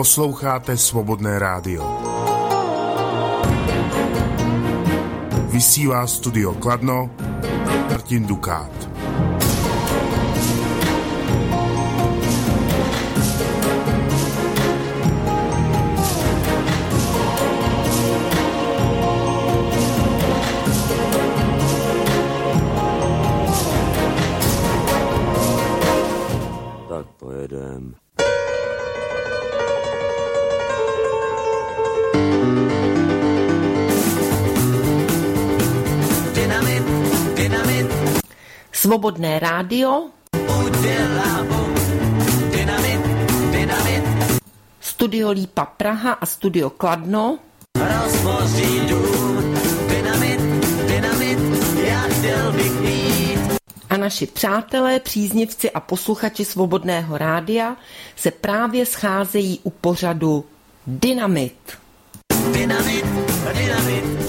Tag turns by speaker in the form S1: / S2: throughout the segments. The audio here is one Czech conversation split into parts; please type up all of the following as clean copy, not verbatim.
S1: Posloucháte Svobodné rádio. Vysílá studio Kladno Martin Dukát.
S2: Tak pojedem.
S3: Svobodné rádio. Studio Lípa Praha a studio Kladno. A naši přátelé, příznivci a posluchači Svobodného rádia se právě scházejí u pořadu Dynamit. Dynamit, dynamit.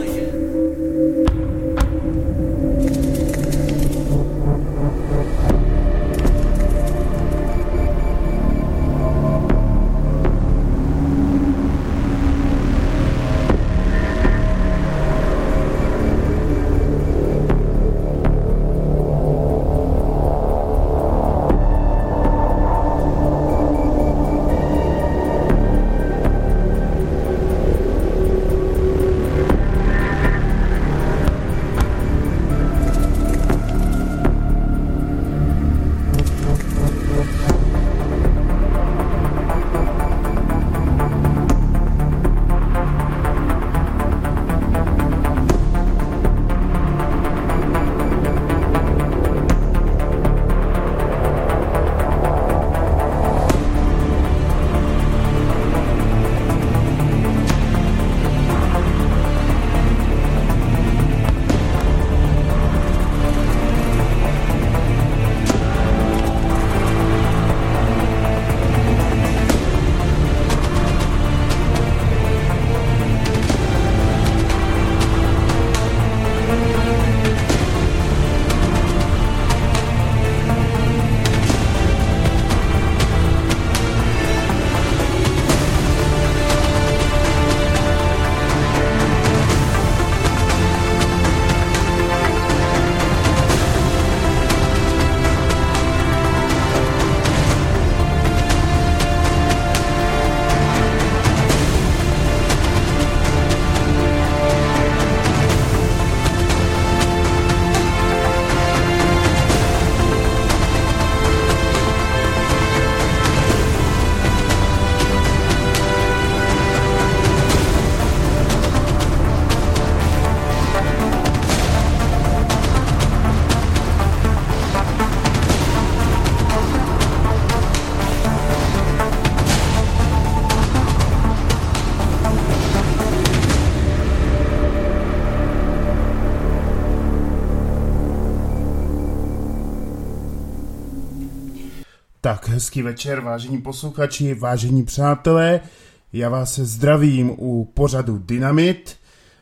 S1: Tak, hezký večer, vážení posluchači, vážení přátelé. Já vás zdravím u pořadu Dynamit.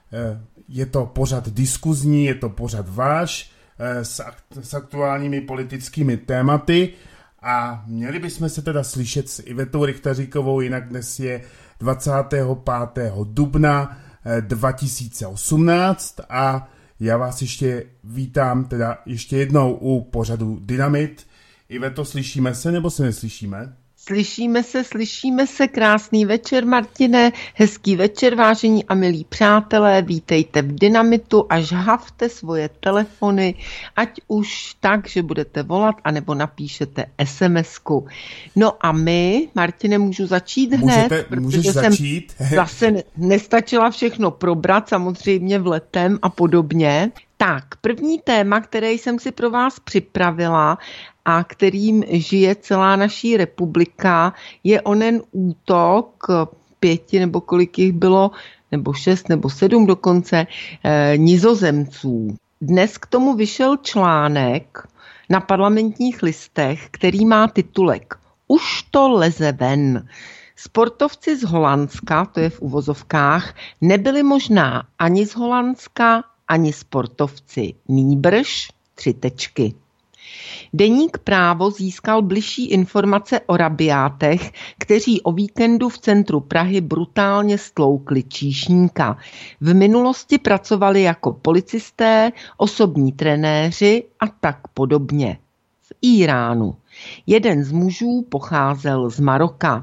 S1: Je to pořad diskuzní, je to pořad váš s aktuálními politickými tématy a měli bychom se teda slyšet s Ivetou Rychtaříkovou, jinak dnes je 25. dubna 2018 a já vás ještě vítám teda ještě jednou u pořadu Dynamit. Iveto, slyšíme se nebo se neslyšíme?
S3: Slyšíme se, krásný večer, Martine, hezký večer, vážení a milí přátelé, vítejte v Dynamitu a žhavte svoje telefony, ať už tak, že budete volat, anebo napíšete SMS-ku. No a my, Martine, můžu začít hned, protože jsem zase nestačila všechno probrat, samozřejmě vletem a podobně. Tak, první téma, které jsem si pro vás připravila a kterým žije celá naší republika, je onen útok 5 nebo kolik jich bylo, nebo 6 nebo 7 dokonce, Nizozemců. Dnes k tomu vyšel článek na Parlamentních listech, který má titulek Už to leze ven. Sportovci z Holandska, to je v uvozovkách, nebyli možná ani z Holandska, ani sportovci, nýbrž 3 tečky. Deník Právo získal bližší informace o rabiátech, kteří o víkendu v centru Prahy brutálně stloukli číšníka. V minulosti pracovali jako policisté, osobní trenéři a tak podobně. V Íránu. Jeden z mužů pocházel z Maroka.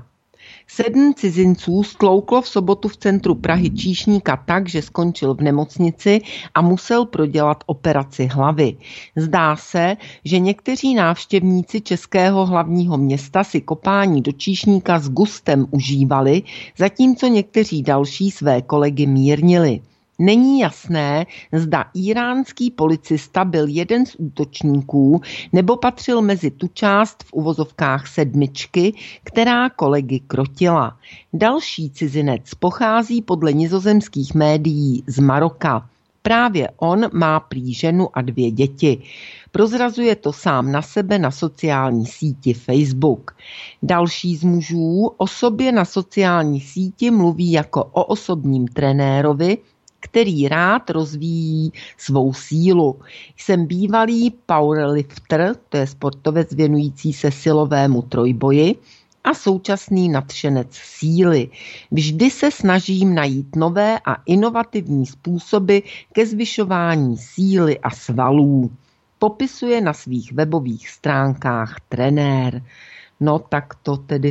S3: 7 cizinců stlouklo v sobotu v centru Prahy číšníka tak, že skončil v nemocnici a musel prodělat operaci hlavy. Zdá se, že někteří návštěvníci českého hlavního města si kopání do číšníka s gustem užívali, zatímco někteří další své kolegy mírnili. Není jasné, zda íránský policista byl jeden z útočníků nebo patřil mezi tu část v uvozovkách 7, která kolegy krotila. Další cizinec pochází podle nizozemských médií z Maroka. Právě on má prý ženu a 2 děti. Prozrazuje to sám na sebe na sociální síti Facebook. Další z mužů o sobě na sociální síti mluví jako o osobním trenérovi, který rád rozvíjí svou sílu. Jsem bývalý powerlifter, to je sportovec věnující se silovému trojboji, a současný nadšenec síly. Vždy se snažím najít nové a inovativní způsoby ke zvyšování síly a svalů. Popisuje na svých webových stránkách trenér. No tak to tedy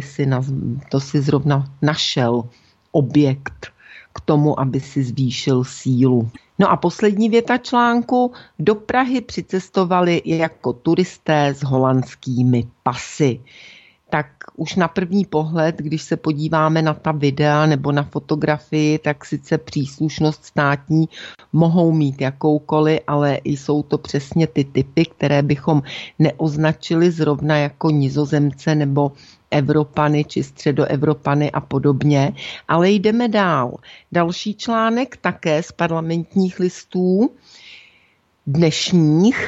S3: si zrovna našel objekt k tomu, aby si zvýšil sílu. No a poslední věta článku. Do Prahy přicestovali jako turisté s holandskými pasy. Tak už na první pohled, když se podíváme na ta videa nebo na fotografii, tak sice příslušnost státní mohou mít jakoukoliv, ale jsou to přesně ty typy, které bychom neoznačili zrovna jako Nizozemce nebo Evropany či středoevropany a podobně. Ale jdeme dál. Další článek také z Parlamentních listů dnešních.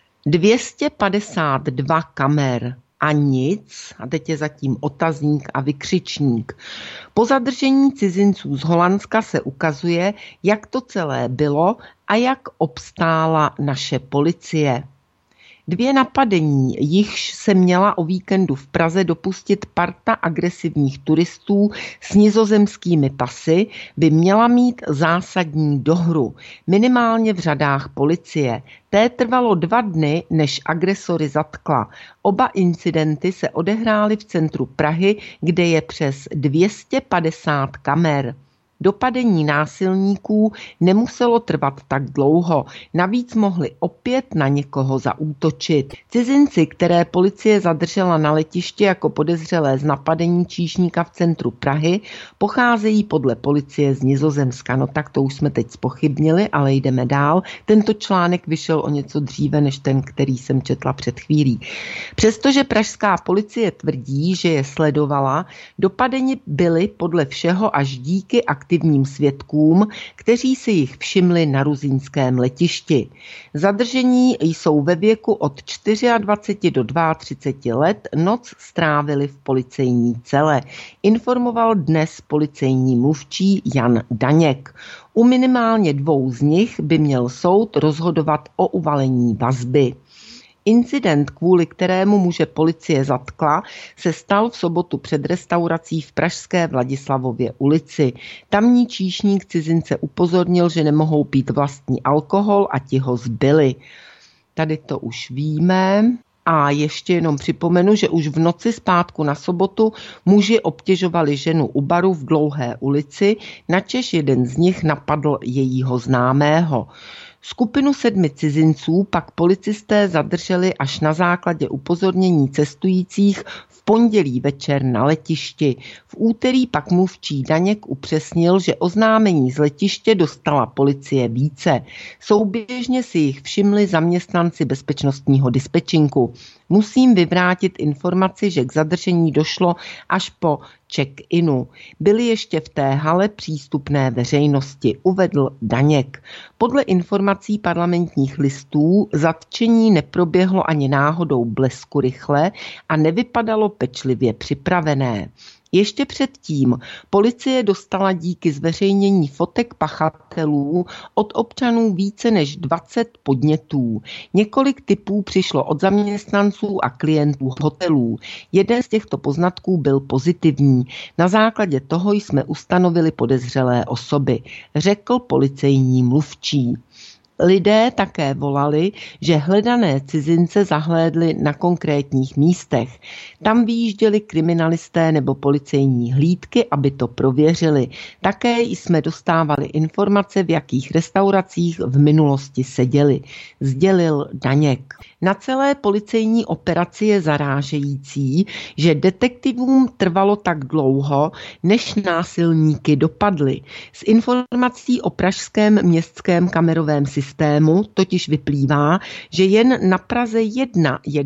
S3: 252 kamer. A nic, a teď je zatím otazník a vykřičník. Po zadržení cizinců z Holandska se ukazuje, jak to celé bylo a jak obstála naše policie. 2 napadení, jichž se měla o víkendu v Praze dopustit parta agresivních turistů s nizozemskými pasy, by měla mít zásadní dohru, minimálně v řadách policie. Té trvalo 2 dny, než agresory zatkla. Oba incidenty se odehrály v centru Prahy, kde je přes 250 kamer. Dopadení násilníků nemuselo trvat tak dlouho, navíc mohli opět na někoho zaútočit. Cizinci, které policie zadržela na letišti jako podezřelé z napadení číšníka v centru Prahy, pocházejí podle policie z Nizozemska. No tak to už jsme teď zpochybnili, ale jdeme dál. Tento článek vyšel o něco dříve než ten, který jsem četla před chvílí. Přestože pražská policie tvrdí, že je sledovala, dopadeni byli podle všeho až díky aktivním svědkům, kteří si jich všimli na ruzyňském letišti. Zadržení jsou ve věku od 24 do 32 let, noc strávili v policejní cele. Informoval dnes policejní mluvčí Jan Daněk. U minimálně 2 z nich by měl soud rozhodovat o uvalení vazby. Incident, kvůli kterému muže policie zatkla, se stal v sobotu před restaurací v pražské Vladislavově ulici. Tamní číšník cizince upozornil, že nemohou pít vlastní alkohol a ti ho zbili. Tady to už víme. A ještě jenom připomenu, že už v noci z pátku na sobotu muži obtěžovali ženu u baru v Dlouhé ulici, načež jeden z nich napadl jejího známého. Skupinu 7 cizinců pak policisté zadrželi až na základě upozornění cestujících v pondělí večer na letišti. V úterý pak mluvčí Daněk upřesnil, že oznámení z letiště dostala policie více. Souběžně si jich všimli zaměstnanci bezpečnostního dispečinku. Musím vyvrátit informaci, že k zadržení došlo až po check-inu. Byli ještě v té hale přístupné veřejnosti, uvedl Daněk. Podle informací Parlamentních listů zatčení neproběhlo ani náhodou blesku rychle a nevypadalo pečlivě připravené. Ještě předtím policie dostala díky zveřejnění fotek pachatelů od občanů více než 20 podnětů. Několik tipů přišlo od zaměstnanců a klientů hotelů. Jeden z těchto poznatků byl pozitivní. Na základě toho jsme ustanovili podezřelé osoby, řekl policejní mluvčí. Lidé také volali, že hledané cizince zahlédli na konkrétních místech. Tam vyjížděli kriminalisté nebo policejní hlídky, aby to prověřili. Také jsme dostávali informace, v jakých restauracích v minulosti seděli, sdělil Daněk. Na celé policejní operaci je zarážející, že detektivům trvalo tak dlouho, než násilníky dopadli. Z informací o pražském městském kamerovém systému totiž vyplývá, že jen na Praze 1 je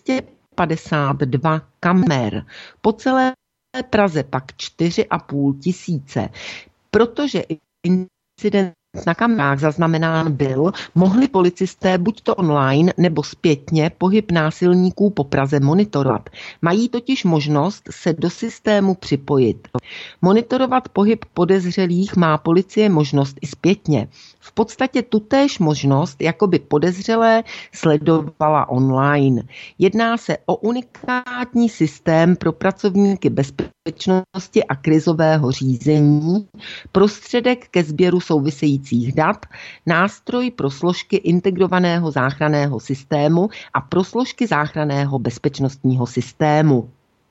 S3: 252 kamer. Po celé Praze pak 4,5 tisíce. Protože incident na kamerách zaznamenán byl, mohli policisté buď to online nebo zpětně pohyb násilníků po Praze monitorovat. Mají totiž možnost se do systému připojit. Monitorovat pohyb podezřelých má policie možnost i zpětně. V podstatě tutéž možnost, jako by podezřelé sledovala online. Jedná se o unikátní systém pro pracovníky bezpečnosti a krizového řízení, prostředek ke sběru souvisejících dat, nástroj pro složky integrovaného záchranného systému a pro složky záchranného bezpečnostního systému.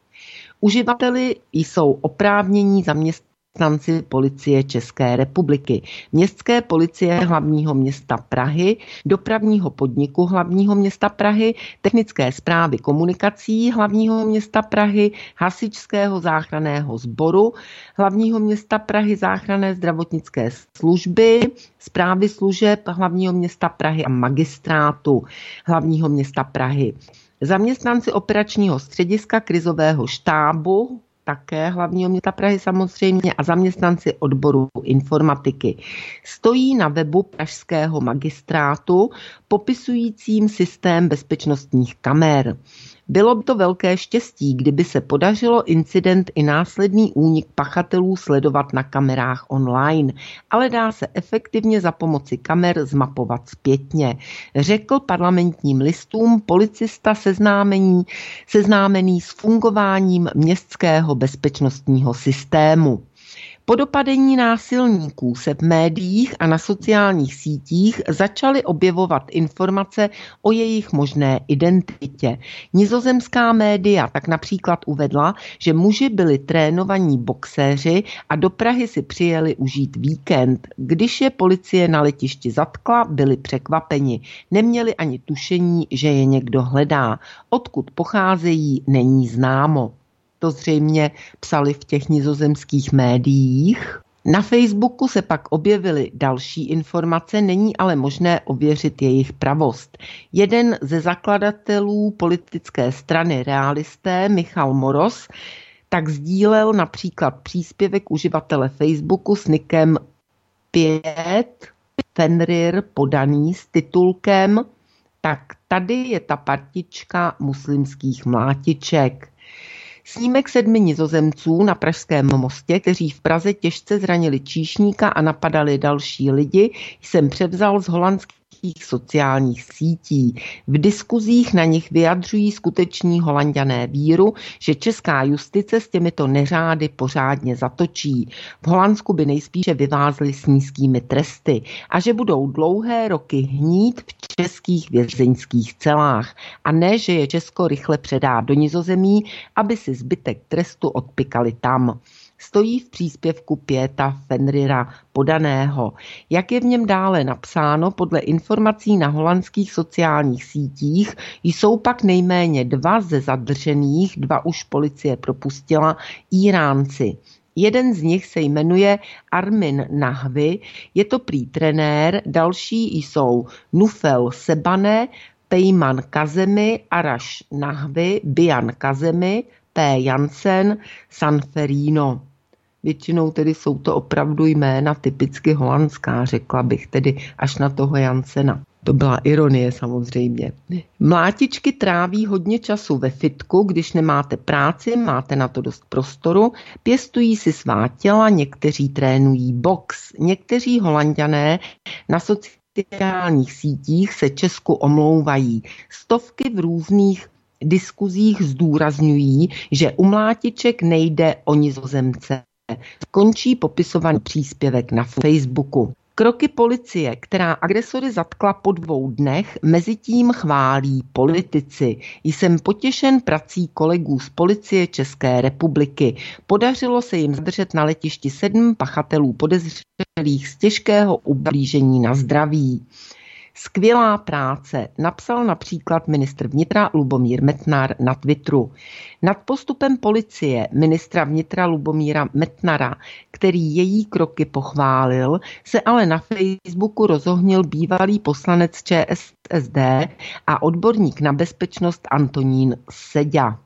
S3: Uživateli jsou oprávnění zaměstnanci policie České republiky, Městské policie hlavního města Prahy, Dopravního podniku hlavního města Prahy, Technické správy komunikací hlavního města Prahy, Hasičského záchranného sboru hlavního města Prahy, Záchranné zdravotnické služby, Správy služeb hlavního města Prahy a Magistrátu hlavního města Prahy. Zaměstnanci operačního střediska krizového štábu také hlavního města Prahy samozřejmě a zaměstnanci odboru informatiky. Stojí na webu pražského magistrátu popisujícím systém bezpečnostních kamer. Bylo by to velké štěstí, kdyby se podařilo incident i následný únik pachatelů sledovat na kamerách online, ale dá se efektivně za pomoci kamer zmapovat zpětně, řekl Parlamentním listům policista seznámený s fungováním městského bezpečnostního systému. Po dopadení násilníků se v médiích a na sociálních sítích začaly objevovat informace o jejich možné identitě. Nizozemská média tak například uvedla, že muži byli trénovaní boxéři a do Prahy si přijeli užít víkend. Když je policie na letišti zatkla, byli překvapeni. Neměli ani tušení, že je někdo hledá. Odkud pocházejí, není známo. To zřejmě psali v těch nizozemských médiích. Na Facebooku se pak objevily další informace, není ale možné ověřit jejich pravost. Jeden ze zakladatelů politické strany Realisté, Michal Moros, tak sdílel například příspěvek uživatele Facebooku s nickem 5 Fenrir podaný s titulkem Tak tady je ta partička muslimských mlátiček. Snímek 7 Nizozemců na Pražském mostě, kteří v Praze těžce zranili číšníka a napadali další lidi, jsem převzal z holandských sociálních sítí. V diskuzích na nich vyjadřují skuteční Holanďané víru, že česká justice s těmito neřády pořádně zatočí. V Holandsku by nejspíše vyvázli s nízkými tresty a že budou dlouhé roky hnít v českých vězeňských celách a ne, že je Česko rychle předá do Nizozemí, aby si zbytek trestu odpykali tam. Stojí v příspěvku Pěta Fenrira podaného. Jak je v něm dále napsáno, podle informací na holandských sociálních sítích jsou pak nejméně 2 ze zadržených, 2 už policie propustila, Íránci. Jeden z nich se jmenuje Armin Nahvi, je to prý trenér, další jsou Nufel Sebane, Pejman Kazemi, Arash Nahvi, Bian Kazemi, P. Jansen, Sanferino. Většinou tedy jsou to opravdu jména typicky holandská, řekla bych tedy až na toho Jansena. To byla ironie samozřejmě. Mlátičky tráví hodně času ve fitku, když nemáte práci, máte na to dost prostoru, pěstují si svá těla, někteří trénují box, někteří Holanďané na sociálních sítích se Česku omlouvají. Stovky v různých diskuzích zdůrazňují, že u mlátiček nejde o Nizozemce. Končí popisovaný příspěvek na Facebooku. Kroky policie, která agresory zatkla po 2 dnech, mezitím chválí politici. Jsem potěšen prací kolegů z policie České republiky. Podařilo se jim zadržet na letišti 7 pachatelů podezřelých z těžkého ublížení na zdraví. Skvělá práce, napsal například ministr vnitra Lubomír Metnar na Twitteru. Nad postupem policie ministra vnitra Lubomíra Metnara, který její kroky pochválil, se ale na Facebooku rozohnil bývalý poslanec ČSSD a odborník na bezpečnost Antonín Seďa.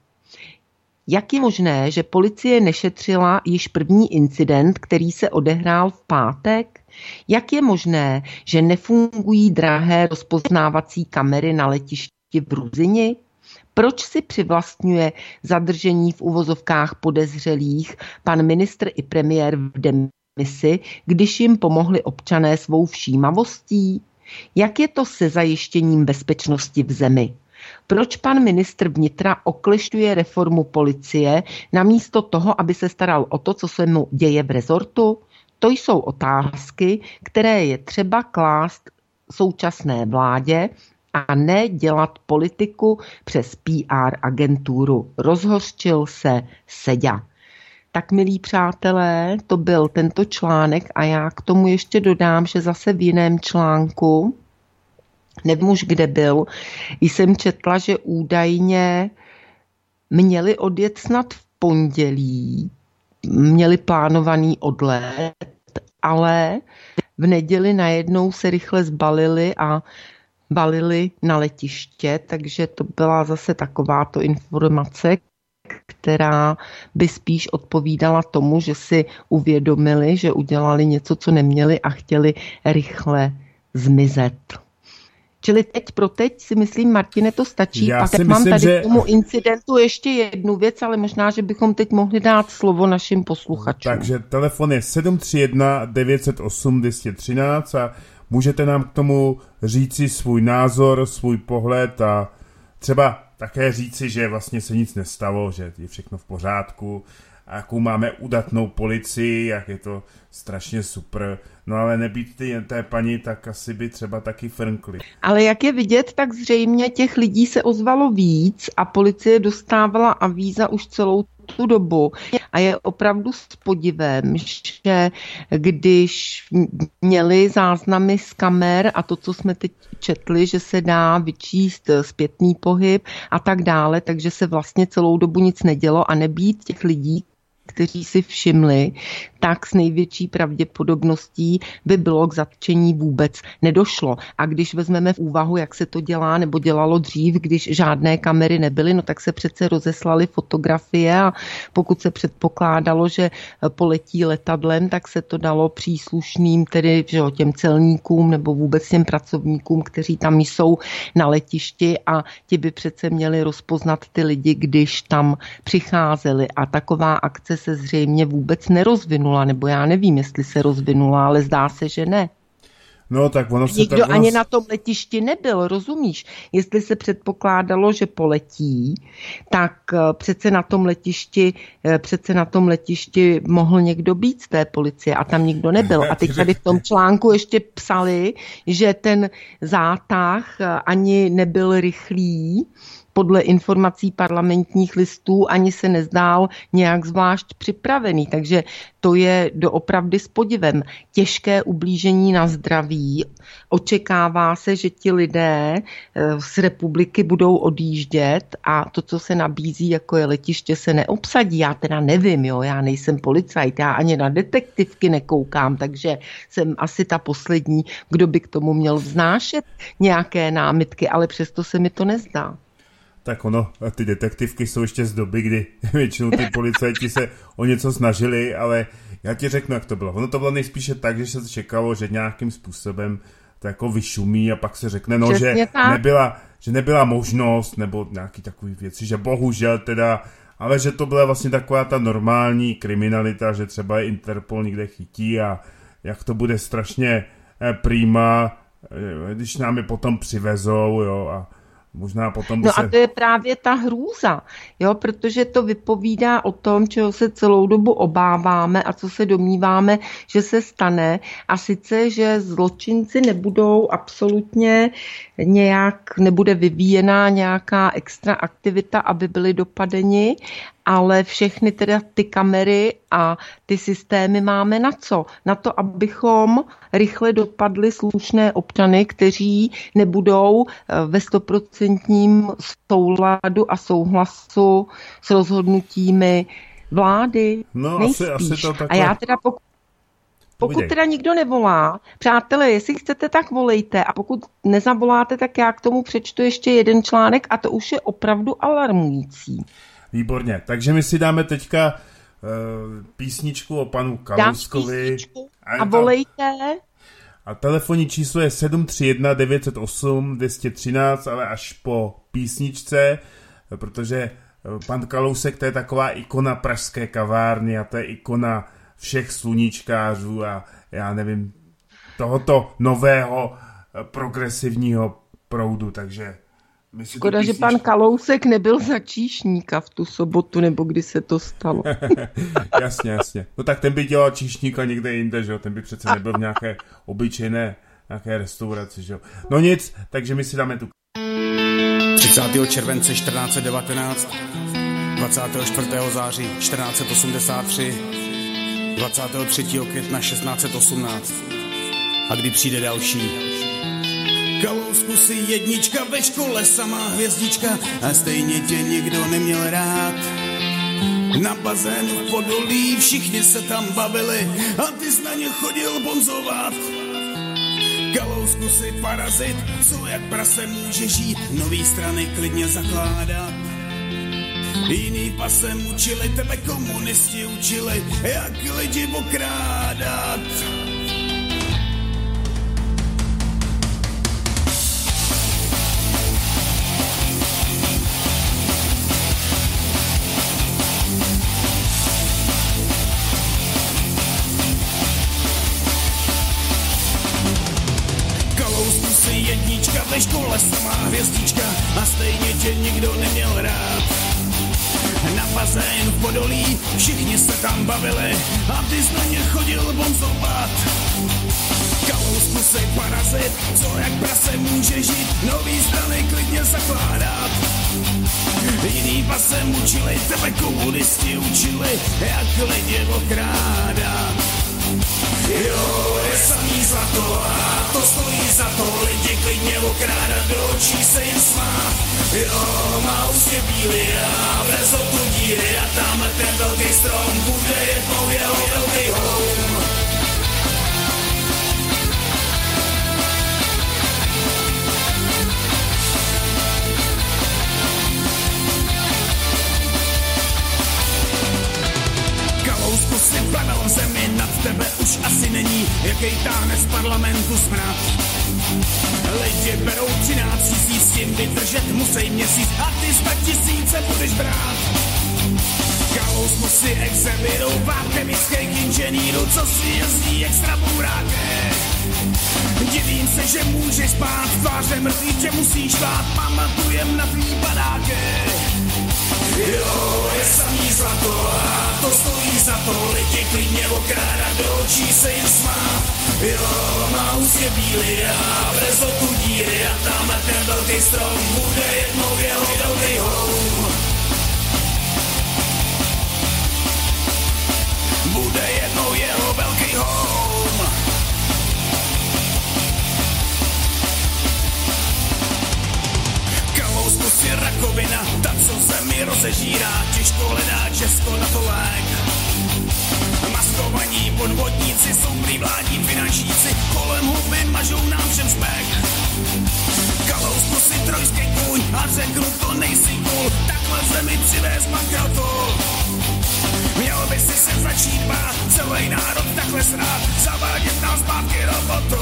S3: Jak je možné, že policie nešetřila již první incident, který se odehrál v pátek? Jak je možné, že nefungují drahé rozpoznávací kamery na letišti v Ruzyni? Proč si přivlastňuje zadržení v uvozovkách podezřelých pan ministr i premiér v demisi, když jim pomohli občané svou všímavostí? Jak je to se zajištěním bezpečnosti v zemi? Proč pan ministr vnitra oklešťuje reformu policie namísto toho, aby se staral o to, co se mu děje v rezortu? To jsou otázky, které je třeba klást současné vládě a ne dělat politiku přes PR agenturu. Rozhořčil se Seďa. Tak, milí přátelé, to byl tento článek a já k tomu ještě dodám, že zase v jiném článku, nevím už kde byl, jsem četla, že údajně měli odjet snad v pondělí, měli plánovaný odlet, ale v neděli najednou se rychle zbalili a balili na letiště, takže to byla zase takováto informace, která by spíš odpovídala tomu, že si uvědomili, že udělali něco, co neměli a chtěli rychle zmizet. Čili teď si myslím, Martine, to stačí. A teď mám tady k tomu incidentu ještě jednu věc, ale možná, že bychom teď mohli dát slovo našim posluchačům.
S1: Takže telefon je 731 908 213 a můžete nám k tomu říci svůj názor, svůj pohled a třeba také říci, že vlastně se nic nestalo, že je všechno v pořádku, a jakou máme udatnou policii, jak je to strašně super. No ale nebýt té paní, tak asi by třeba taky frnkli.
S3: Ale jak je vidět, tak zřejmě těch lidí se ozvalo víc a policie dostávala avíza už celou tu dobu. A je opravdu s podivem, že když měli záznamy z kamer a to, co jsme teď četli, že se dá vyčíst zpětný pohyb a tak dále, takže se vlastně celou dobu nic nedělo a nebýt těch lidí, kteří si všimli, tak s největší pravděpodobností by bylo k zatčení vůbec nedošlo. A když vezmeme v úvahu, jak se to dělá nebo dělalo dřív, když žádné kamery nebyly, no tak se přece rozeslaly fotografie a pokud se předpokládalo, že poletí letadlem, tak se to dalo příslušným, tedy těm celníkům nebo vůbec těm pracovníkům, kteří tam jsou na letišti a ti by přece měli rozpoznat ty lidi, když tam přicházeli. A taková akce se zřejmě vůbec nerozvinula, nebo já nevím, jestli se rozvinula, ale zdá se, že ne.
S1: No, tak ono se
S3: nikdo ani na tom letišti nebyl, rozumíš? Jestli se předpokládalo, že poletí, tak přece na tom letišti mohl někdo být z té policie a tam nikdo nebyl. A teď tady v tom článku ještě psali, že ten zátah ani nebyl rychlý, podle informací Parlamentních listů ani se nezdál nějak zvlášť připravený. Takže to je doopravdy s podivem. Těžké ublížení na zdraví. Očekává se, že ti lidé z republiky budou odjíždět a to, co se nabízí, jako je letiště, se neobsadí. Já teda nevím, já nejsem policajt, já ani na detektivky nekoukám, takže jsem asi ta poslední, kdo by k tomu měl vznášet nějaké námitky, ale přesto se mi to nezdá.
S1: Tak ty detektivky jsou ještě z doby, kdy většinou ty policajti se o něco snažili, ale já ti řeknu, jak to bylo. Ono to bylo nejspíše tak, že se čekalo, že nějakým způsobem to jako vyšumí a pak se řekne, no, že nebyla možnost, nebo nějaký takový věci, že bohužel teda, ale že to byla vlastně taková ta normální kriminalita, že třeba Interpol někde chytí a jak to bude strašně prima, když nám je potom přivezou, jo, a možná potom
S3: No a to je právě ta hrůza, jo, protože to vypovídá o tom, čeho se celou dobu obáváme a co se domníváme, že se stane, a sice, že zločinci nebudou absolutně nebude vyvíjená nějaká extra aktivita, aby byli dopadeni, ale všechny teda ty kamery a ty systémy máme na co? Na to, abychom rychle dopadli slušné občany, kteří nebudou ve 100% souladu a souhlasu s rozhodnutími vlády.
S1: No, asi to takhle.
S3: A já teda pokud teda nikdo nevolá, přátelé, jestli chcete, tak volejte, a pokud nezavoláte, tak já k tomu přečtu ještě jeden článek a to už je opravdu alarmující.
S1: Výborně, takže my si dáme teďka písničku o panu Kalouskovi.
S3: A volejte.
S1: A telefonní číslo je 731 908 213, ale až po písničce, protože pan Kalousek, to je taková ikona pražské kavárny a to je ikona všech sluníčkářů a já nevím, tohoto nového progresivního proudu, takže
S3: škoda, že pan Kalousek nebyl za číšníka v tu sobotu, nebo kdy se to stalo.
S1: Jasně. No tak ten by dělal číšníka někde jinde, že jo? Ten by přece nebyl v nějaké obyčejné nějaké restauraci, že jo? No nic, takže my si dáme tu.
S2: 30. července 1419, 24. září 1483, 23. května 1618. A kdy přijde další? Kalousku si jednička, ve škole samá hvězdička a stejně tě nikdo neměl rád. Na bazénu v Podolí všichni se tam bavili a ty jsi na ně chodil bonzovat. Kalousku si parazit, co jak prase může žít, nový strany klidně zakládat. Jiný pasem učili, tebe komunisti učili, jak lidi okrádat. Jednička, ve škole samá hvězdička a stejně tě nikdo neměl rád. Na bazén v Podolí všichni se tam bavili a ty jsi na ně chodil bonzovat. Kalousku si parazit, co jak prase může žít, nový strany klidně zakládat. Jiný pasem učili, tebe komunisti učili, jak lidi okrádat. Jo, je samý zlato a to stojí za to, lidi klidně okrádat, do očí se jim smát. Jo, má ústě bílý a v rezotu díry a tamhle ten velký strom bude jednou jeho velký home. Kalousku si plavel v zemi, nad tebe už asi není, jaký táhne z parlamentu smrad. Lidi berou 13 000, s tím vydržet musí měsíc a ty 100 000 budeš brát. Kalousku si exemiroval chemických inženýrů, co si jezdí extra bouráke. Divím se, že můžeš spát, tváře mrtvý tě musíš šlát, pamatujem na tvý padáke. Jo, je samý zlato a to stojí za to, lidi klidně okrádat, do očí se jim smát. Jo, má ústě bílý a v rezotu díry a tamhle ten velký strom bude jednou jeho velký home. Bude jednou jeho velký home. Kalousku si rakovina, ta co zemi rozežírá, těžko hledá Česko na to lék. Maskovaní podvodníci, sombrý vládní finančníci, kolem huby mažou nám všem špek. Kalousku si trojský kůň a řeknu to nejsi cool, takhle zemi přivez bankrotu. Měl by si se začít začít bát, celý národ takhle srát, zavádět nás zpátky robotu.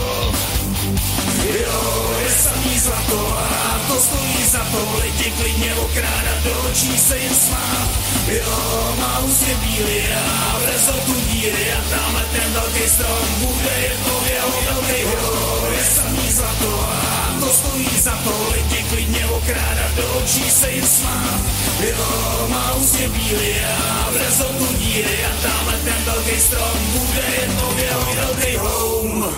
S2: Jo, je samý zlato a to stojí za to, lidi klidně okrádat, do očí se jim smát. Jo, má ústě bílý a v rezortu díry a tamhle ten velký strom bude jednou jeho velký. Jo, je samý zlato a to stojí za to, lidi klidně okrádat, do očí se jim smát. Jo, má ústě bílý a v rezortu díry a tamhle ten velký strom bude jednou jeho velký home.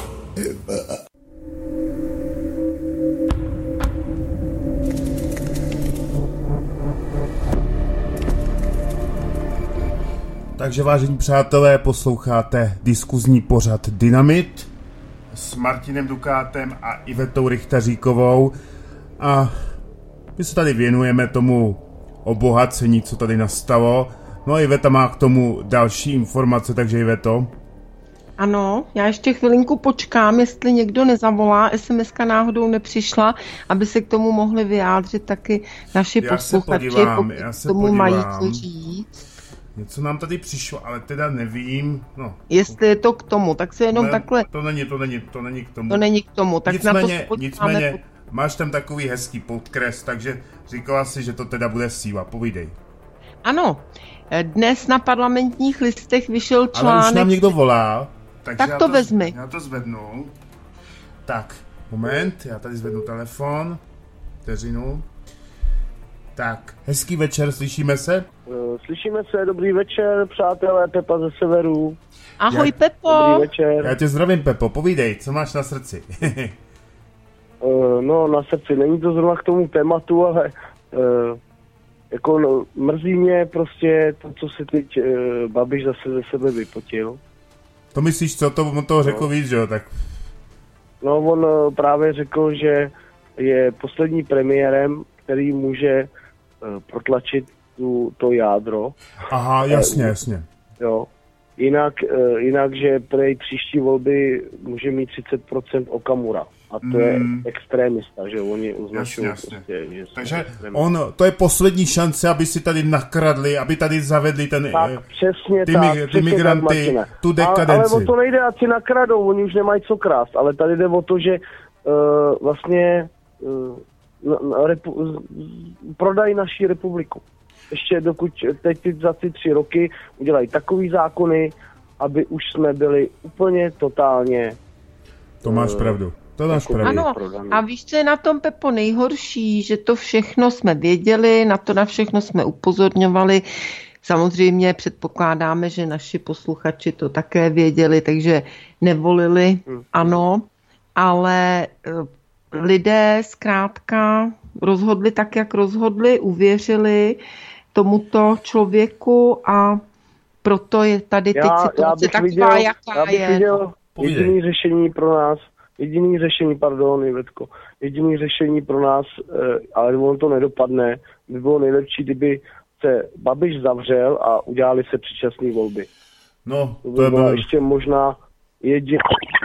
S1: Takže vážení přátelé, posloucháte diskuzní pořad Dynamit s Martinem Dukátem a Ivetou Richtaříkovou a my se tady věnujeme tomu obohacení, co tady nastalo. No a Iveta má k tomu další informace, takže Iveto.
S3: Ano, já ještě chvilinku počkám, jestli někdo nezavolá, SMS-ka náhodou nepřišla, aby se k tomu mohli vyjádřit taky naši posluchači, pokud k tomu mají co říct.
S1: Něco nám tady přišlo, ale teda nevím. No.
S3: Jestli je to k tomu, tak se jenom takhle...
S1: To není k tomu.
S3: To není k tomu, tak
S1: nicméně, máš tam takový hezký podkres, takže říkala si, že to teda bude síla. Povídej.
S3: Ano, dnes na Parlamentních listech vyšel článek...
S1: Ale už nám někdo volá, takže
S3: tak to vezmi.
S1: Já to zvednu. Tak, moment, já tady zvednu telefon. Vteřinu. Tak, hezký večer, slyšíme se?
S4: Slyšíme se, dobrý večer, přátelé, Pepa ze severu.
S3: Ahoj, Pepo.
S4: Dobrý večer.
S1: Já tě zdravím, Pepo, povídej, co máš na srdci?
S4: No, na srdci, není to zrovna k tomu tématu, ale mrzí mě prostě to, co si teď Babiš zase ze sebe vypotil.
S1: To myslíš, co to on toho řekl víc, že jo, tak...
S4: No, on právě řekl, že je poslední premiérem, který může protlačit to jádro.
S1: Aha, jasně.
S4: Jo. Jinak, že prej příští volby může mít 30% Okamura. A to je extrémista, že oni označují prostě, že
S1: takže to je poslední šance, aby si tady nakradli, aby tady zavedli ten...
S4: Tak, přesně
S1: ty migranty,
S4: tak,
S1: tu dekadenci.
S4: Ale o to nejde, ať si nakradou, oni už nemají co krást, ale tady jde o to, že vlastně prodají naší republiku. Ještě dokud teď za ty 3 roky udělají takový zákony, aby už jsme byli úplně totálně...
S1: To máš pravdu.
S3: Ano, a víš, co je na tom, Pepo, nejhorší, že to všechno jsme věděli, na všechno jsme upozorňovali. Samozřejmě předpokládáme, že naši posluchači to také věděli, takže nevolili ano, ale lidé zkrátka rozhodli tak, jak rozhodli, uvěřili tomuto člověku a proto je tady teď situace taková, jaká je.
S4: Viděl jediný řešení pro nás, ale on to nedopadne, by bylo nejlepší, kdyby se Babiš zavřel a udělali se předčasné volby.
S1: No,
S4: to by byla ještě možná jediná...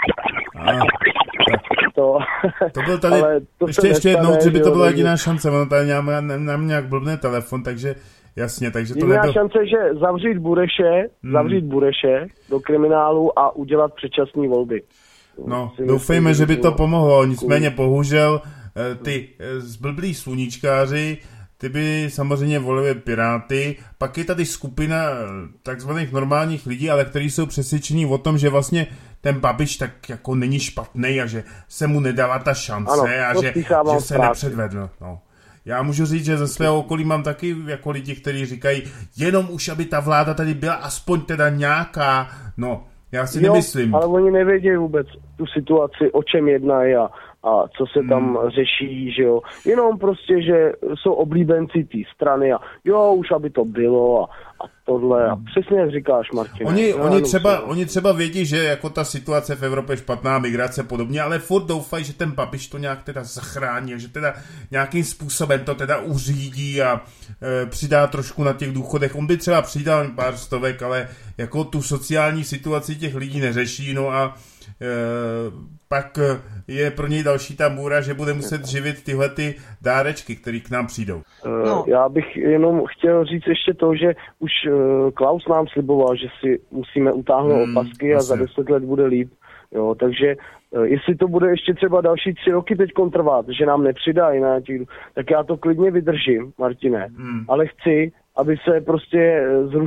S1: To byl tady, ještě jednou, že by to byla jediná šance, ono tady nám nějak blbne telefon, takže jasně, takže to nebyl...
S4: Jediná šance, že zavřít Bureše do kriminálu a udělat předčasné volby.
S1: No, doufejme, že by to pomohlo, nicméně bohužel ty zblblí sluníčkáři, ty by samozřejmě volili Piráty, pak je tady skupina takzvaných normálních lidí, ale kteří jsou přesvědčení o tom, že vlastně ten Babiš tak jako není špatný a že se mu nedala ta šance a že se nepředvedl. No. Já můžu říct, že ze svého okolí mám taky jako lidi, kteří říkají, jenom už, aby ta vláda tady byla aspoň teda nějaká, no, já si nemyslím.
S4: Ale oni nevědí vůbec tu situaci, o čem jednají a co se tam řeší, že jo. Jenom prostě, že jsou oblíbenci té strany a jo, už aby to bylo a tohle. A přesně jak říkáš, Martin.
S1: Oni třeba vědí, že jako ta situace v Evropě je špatná, migrace podobně, ale furt doufají, že ten Babiš to nějak teda zachrání, že teda nějakým způsobem to teda uřídí a přidá trošku na těch důchodech. On by třeba přidal pár stovek, ale jako tu sociální situaci těch lidí neřeší, no a pak je pro něj další tambůra, že bude muset živit tyhle ty dárečky, které k nám přijdou.
S3: No.
S4: Já bych jenom chtěl říct ještě to, že už Klaus nám sliboval, že si musíme utáhnout opasky a za 10 let bude líp. Jo, takže jestli to bude ještě třeba další 3 roky teď trvat, že nám nepřidají, tak já to klidně vydržím, Martine. Ale chci, aby se prostě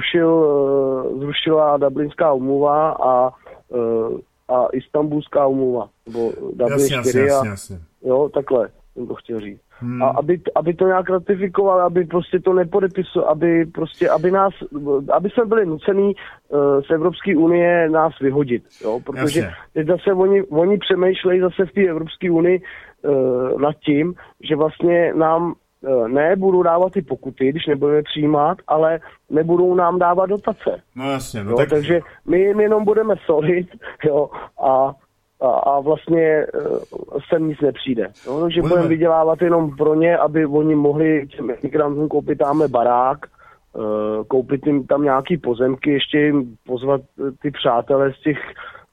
S4: zrušila Dublinská úmluva a Istanbulská úmluva. Nebo Dublin 4
S1: jasně.
S4: Jo, takhle jsem to chtěl říct. A aby to nějak ratifikovali, aby prostě to nepodepisovali, aby jsme byli nucený z Evropské unie nás vyhodit, jo, protože teď zase oni přemýšlejí zase v té Evropské unii nad tím, že vlastně nám budou dávat ty pokuty, když nebudeme přijímat, ale nebudou nám dávat dotace.
S1: No jasně. No
S4: jo,
S1: tak...
S4: Takže my jim jenom budeme solit, jo, a vlastně sem nic nepřijde. No, takže budeme vydělávat jenom pro ně, aby oni mohli těm migrantům koupit tamhle barák, koupit jim tam nějaký pozemky, ještě jim pozvat ty přátelé z těch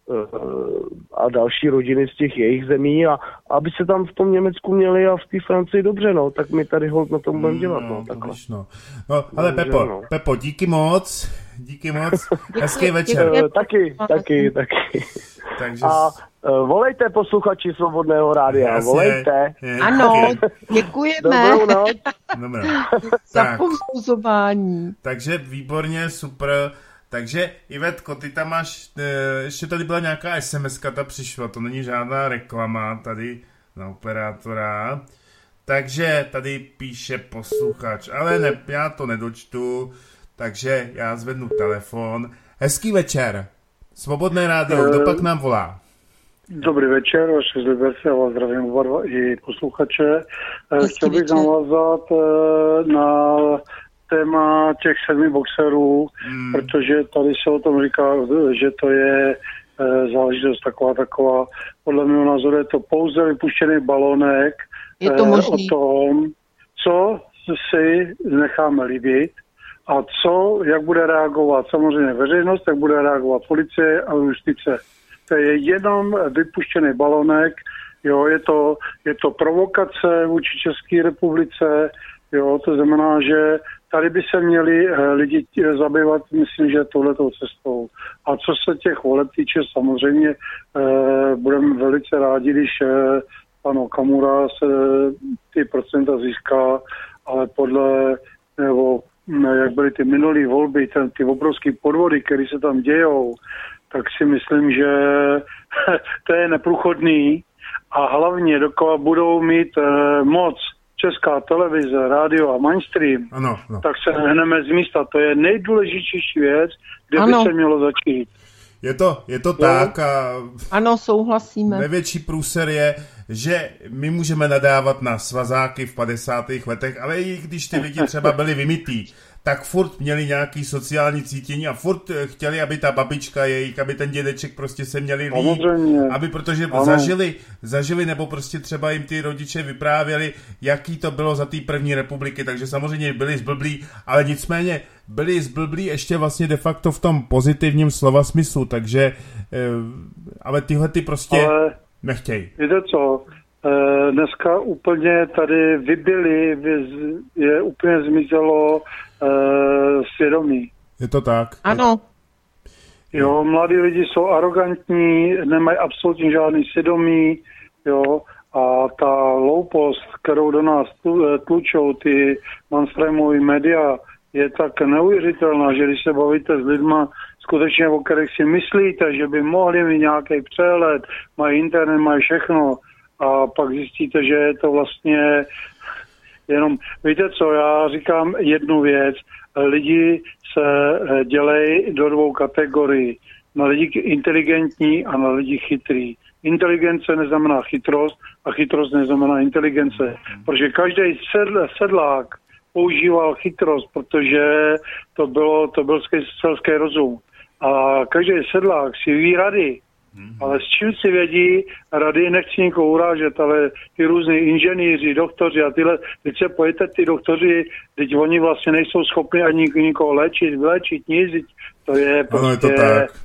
S4: a další rodiny z těch jejich zemí a aby se tam v tom Německu měli a v té Francii dobře, no, tak my tady holt na tom budeme dělat, no, takhle.
S1: No, ale Pepo, díky moc, hezký večer.
S4: Taky.
S1: Takže...
S4: A volejte posluchači Svobodného rádia, volejte.
S3: Ano, děkujeme.
S4: Dobrou noc.
S1: Dobré.
S3: Za povzbuzování.
S1: Takže výborně, super. Takže Ivetko, ty tam máš, ještě tady byla nějaká SMS-ka, ta přišla, to není žádná reklama tady na operátora. Takže tady píše posluchač, ale ne, já to nedočtu, takže já zvednu telefon. Hezký večer, Svobodné rádio, kdo pak nám volá?
S5: Dobrý večer, vaše z Liberce, já vás zdravím oba dva i posluchače. Chtěl bych navázat na téma těch 7 boxerů, protože tady se o tom říká, že to je záležitost taková. Podle mého názoru je to pouze vypuštěný balonek o tom, co si necháme líbit a jak bude reagovat samozřejmě veřejnost, jak bude reagovat policie a justice. To je jenom vypuštěný balonek, jo, je to provokace vůči České republice, jo, to znamená, že tady by se měli lidi zabývat, myslím, že touhletou cestou. A co se těch voleb týče, samozřejmě budeme velice rádi, když pan Okamura se ty procenta získá, ale nebo jak byly ty minulé volby, ty obrovské podvody, které se tam dějou, tak si myslím, že to je neprůchodný a hlavně dokud budou mít moc Česká televize, rádio a mainstream, tak se nehneme z místa. To je nejdůležitější věc, kde by se mělo začít.
S1: Je to tak a
S3: ano, souhlasíme.
S1: Největší průser je, že my můžeme nadávat na svazáky v 50. letech, ale i když ty lidi třeba byli vymytí, tak furt měli nějaký sociální cítění a furt chtěli, aby ta babička jejich, aby ten dědeček prostě se měli líp, aby protože zažili nebo prostě třeba jim ty rodiče vyprávěli, jaký to bylo za té první republiky, takže samozřejmě byli zblblí, ale nicméně byli zblblí ještě vlastně de facto v tom pozitivním slova smyslu, takže ale tyhle ty prostě nechtějí.
S5: Víte co? Dneska úplně tady je úplně zmizelo svědomí.
S1: Je to tak?
S3: Ano.
S5: Jo, mladí lidi jsou arrogantní, nemají absolutně žádný svědomí, jo, a ta loupost, kterou do nás tlučou ty mainstreamové média, je tak neuvěřitelná, že když se bavíte s lidma, skutečně o kterých si myslíte, že by mohli mít nějaký přehled, mají internet, mají všechno, a pak zjistíte, že je to vlastně jenom, víte co, já říkám jednu věc, lidi se dělejí do 2 kategorií, na lidi inteligentní a na lidi chytrý. Inteligence neznamená chytrost a chytrost neznamená inteligence, protože každý sedlák používal chytrost, protože to byl selský rozum. A každý sedlák si ví rady, ale s čím si vědí rady, nechci nikoho urážet, ale ty různý inženýři, doktoři a tyhle, teď se pojďte ty doktoři, teď oni vlastně nejsou schopni ani nikoho vylečit, nic, to je prostě...
S1: Ano, je to tak.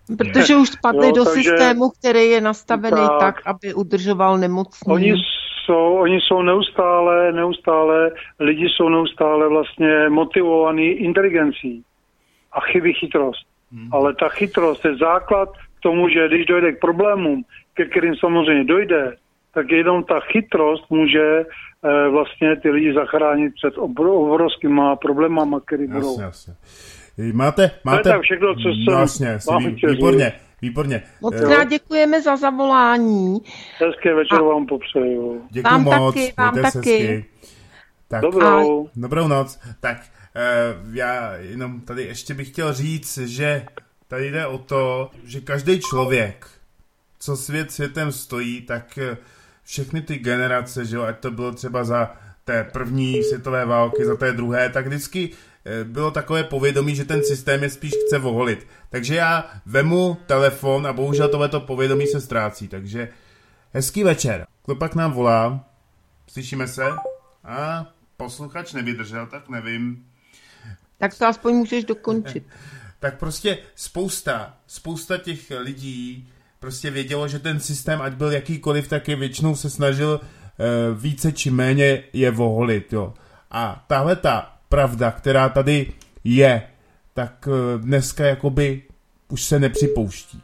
S3: Protože už spadli do systému, který je nastavený tak, aby udržoval nemocný.
S5: Oni jsou neustále, lidi jsou neustále vlastně motivovaní inteligencí a chybí chytrost. Ale ta chytrost je základ k tomu, že když dojde k problémům, ke kterým samozřejmě dojde, tak jenom ta chytrost může vlastně ty lidi zachránit před obrovskýma problémama, které budou.
S1: Jasně. Máte...
S5: To je tak všechno, co jsem
S1: Výborně.
S3: Moc krát děkujeme za zavolání.
S5: Hezké večer vám popřeju.
S1: Děkuji moc.
S3: Vám taky.
S1: Tak, dobrou noc. Tak já jenom tady ještě bych chtěl říct, že tady jde o to, že každý člověk, co světem stojí, tak všechny ty generace, že jo, ať to bylo třeba za té první světové války, za té druhé, tak vždycky bylo takové povědomí, že ten systém je spíš chce oholit. Takže já vemu telefon a bohužel tohleto povědomí se ztrácí. Takže hezký večer. Kdo pak nám volá? Slyšíme se? A posluchač nevydržel, tak nevím.
S3: Tak to aspoň můžeš dokončit.
S1: Tak prostě spousta těch lidí prostě vědělo, že ten systém, ať byl jakýkoliv, tak je většinou se snažil více či méně je oholit. Jo. A tahle ta pravda, která tady je, tak dneska jakoby už se nepřipouští.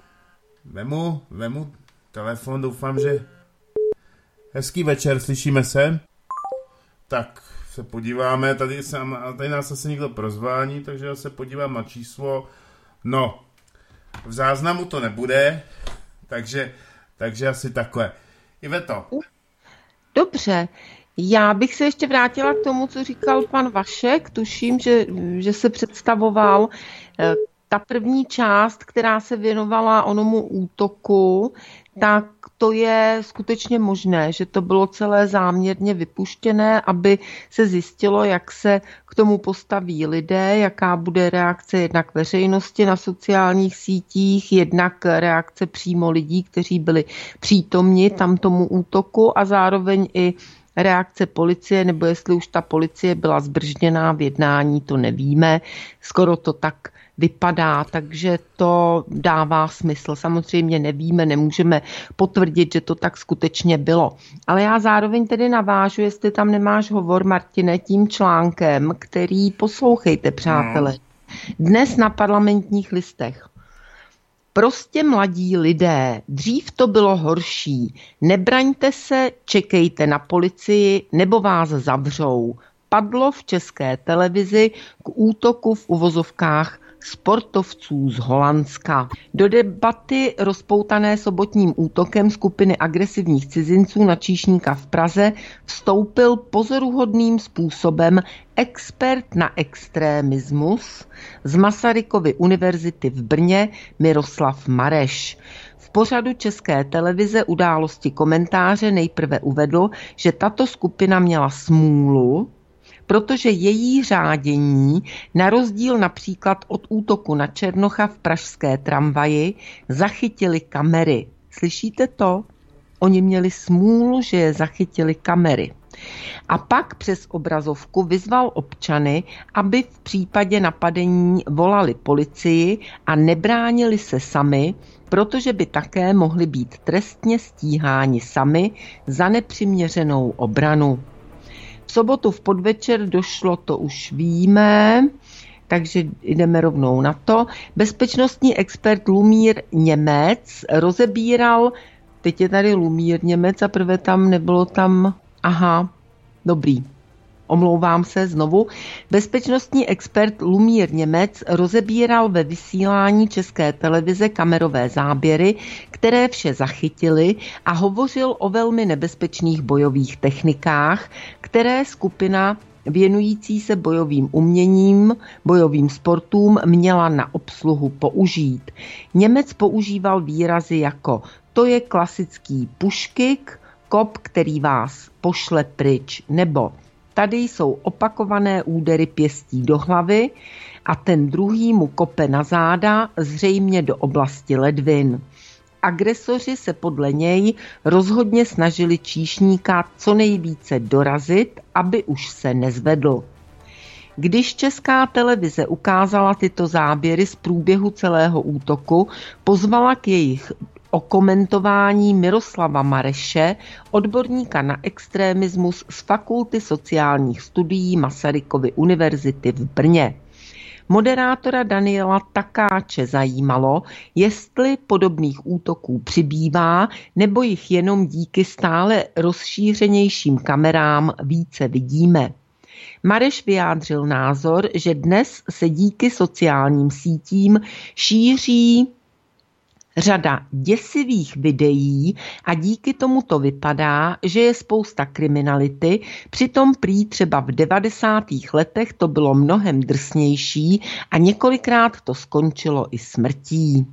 S1: Vemu telefon, doufám, že hezký večer, slyšíme se? Tak se podíváme, tady nás asi někdo prozvání, takže já se podívám na číslo. No, v záznamu to nebude, takže asi takhle. Iveto.
S3: Dobře. Já bych se ještě vrátila k tomu, co říkal pan Vašek. Tuším, že se představoval ta první část, která se věnovala onomu útoku, tak to je skutečně možné, že to bylo celé záměrně vypuštěné, aby se zjistilo, jak se k tomu postaví lidé, jaká bude reakce jednak veřejnosti na sociálních sítích, jednak reakce přímo lidí, kteří byli přítomni tam tomu útoku a zároveň i reakce policie, nebo jestli už ta policie byla zbržděná v jednání, to nevíme. Skoro to tak vypadá, takže to dává smysl. Samozřejmě nevíme, nemůžeme potvrdit, že to tak skutečně bylo. Ale já zároveň tedy navážu, jestli tam nemáš hovor, Martine, tím článkem, který poslouchejte, přátelé. Dnes na Parlamentních listech. Prostě mladí lidé, dřív to bylo horší. Nebraňte se, čekejte na policii, nebo vás zavřou. Padlo v České televizi k útoku v uvozovkách sportovců z Holandska. Do debaty rozpoutané sobotním útokem skupiny agresivních cizinců na číšníka v Praze vstoupil pozoruhodným způsobem expert na extremismus z Masarykovy univerzity v Brně Miroslav Mareš. V pořadu České televize Události komentáře nejprve uvedl, že tato skupina měla smůlu, protože její řádění, na rozdíl například od útoku na Černocha v pražské tramvaji, zachytili kamery. Slyšíte to? Oni měli smůlu, že je zachytili kamery. A pak přes obrazovku vyzval občany, aby v případě napadení volali policii a nebránili se sami, protože by také mohli být trestně stíháni sami za nepřiměřenou obranu. V sobotu v podvečer došlo, to už víme, takže jdeme rovnou na to. Bezpečnostní expert Lumír Němec rozebíral, teď je tady Lumír Němec a prvé tam nebylo tam, dobrý. Omlouvám se znovu. Bezpečnostní expert Lumír Němec rozebíral ve vysílání České televize kamerové záběry, které vše zachytily a hovořil o velmi nebezpečných bojových technikách, které skupina věnující se bojovým uměním, bojovým sportům měla na obsluhu použít. Němec používal výrazy jako to je klasický pushkick, kop, který vás pošle pryč, nebo tady jsou opakované údery pěstí do hlavy a ten druhý mu kope na záda, zřejmě do oblasti ledvin. Agresoři se podle něj rozhodně snažili číšníka co nejvíce dorazit, aby už se nezvedl. Když Česká televize ukázala tyto záběry z průběhu celého útoku, pozvala k jejich okomentování Miroslava Mareše, odborníka na extremismus z Fakulty sociálních studií Masarykovy univerzity v Brně. Moderátora Daniela Takáče zajímalo, jestli podobných útoků přibývá, nebo jich jenom díky stále rozšířenějším kamerám více vidíme. Mareš vyjádřil názor, že dnes se díky sociálním sítím šíří řada děsivých videí a díky tomu to vypadá, že je spousta kriminality, přitom prý třeba v 90. letech to bylo mnohem drsnější a několikrát to skončilo i smrtí.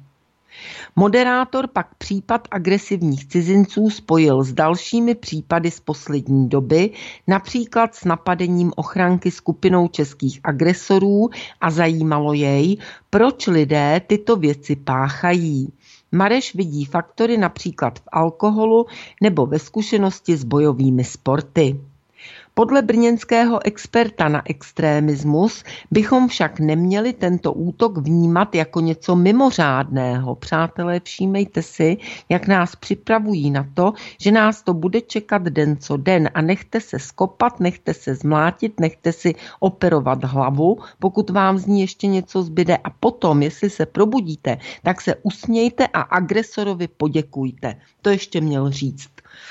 S3: Moderátor pak případ agresivních cizinců spojil s dalšími případy z poslední doby, například s napadením ochranky skupinou českých agresorů a zajímalo jej, proč lidé tyto věci páchají. Mareš vidí faktory například v alkoholu nebo ve zkušenosti s bojovými sporty. Podle brněnského experta na extremismus bychom však neměli tento útok vnímat jako něco mimořádného. Přátelé, všímejte si, jak nás připravují na to, že nás to bude čekat den co den a nechte se skopat, nechte se zmlátit, nechte si operovat hlavu, pokud vám z ní ještě něco zbyde a potom, jestli se probudíte, tak se usmějte a agresorovi poděkujte. To ještě měl říct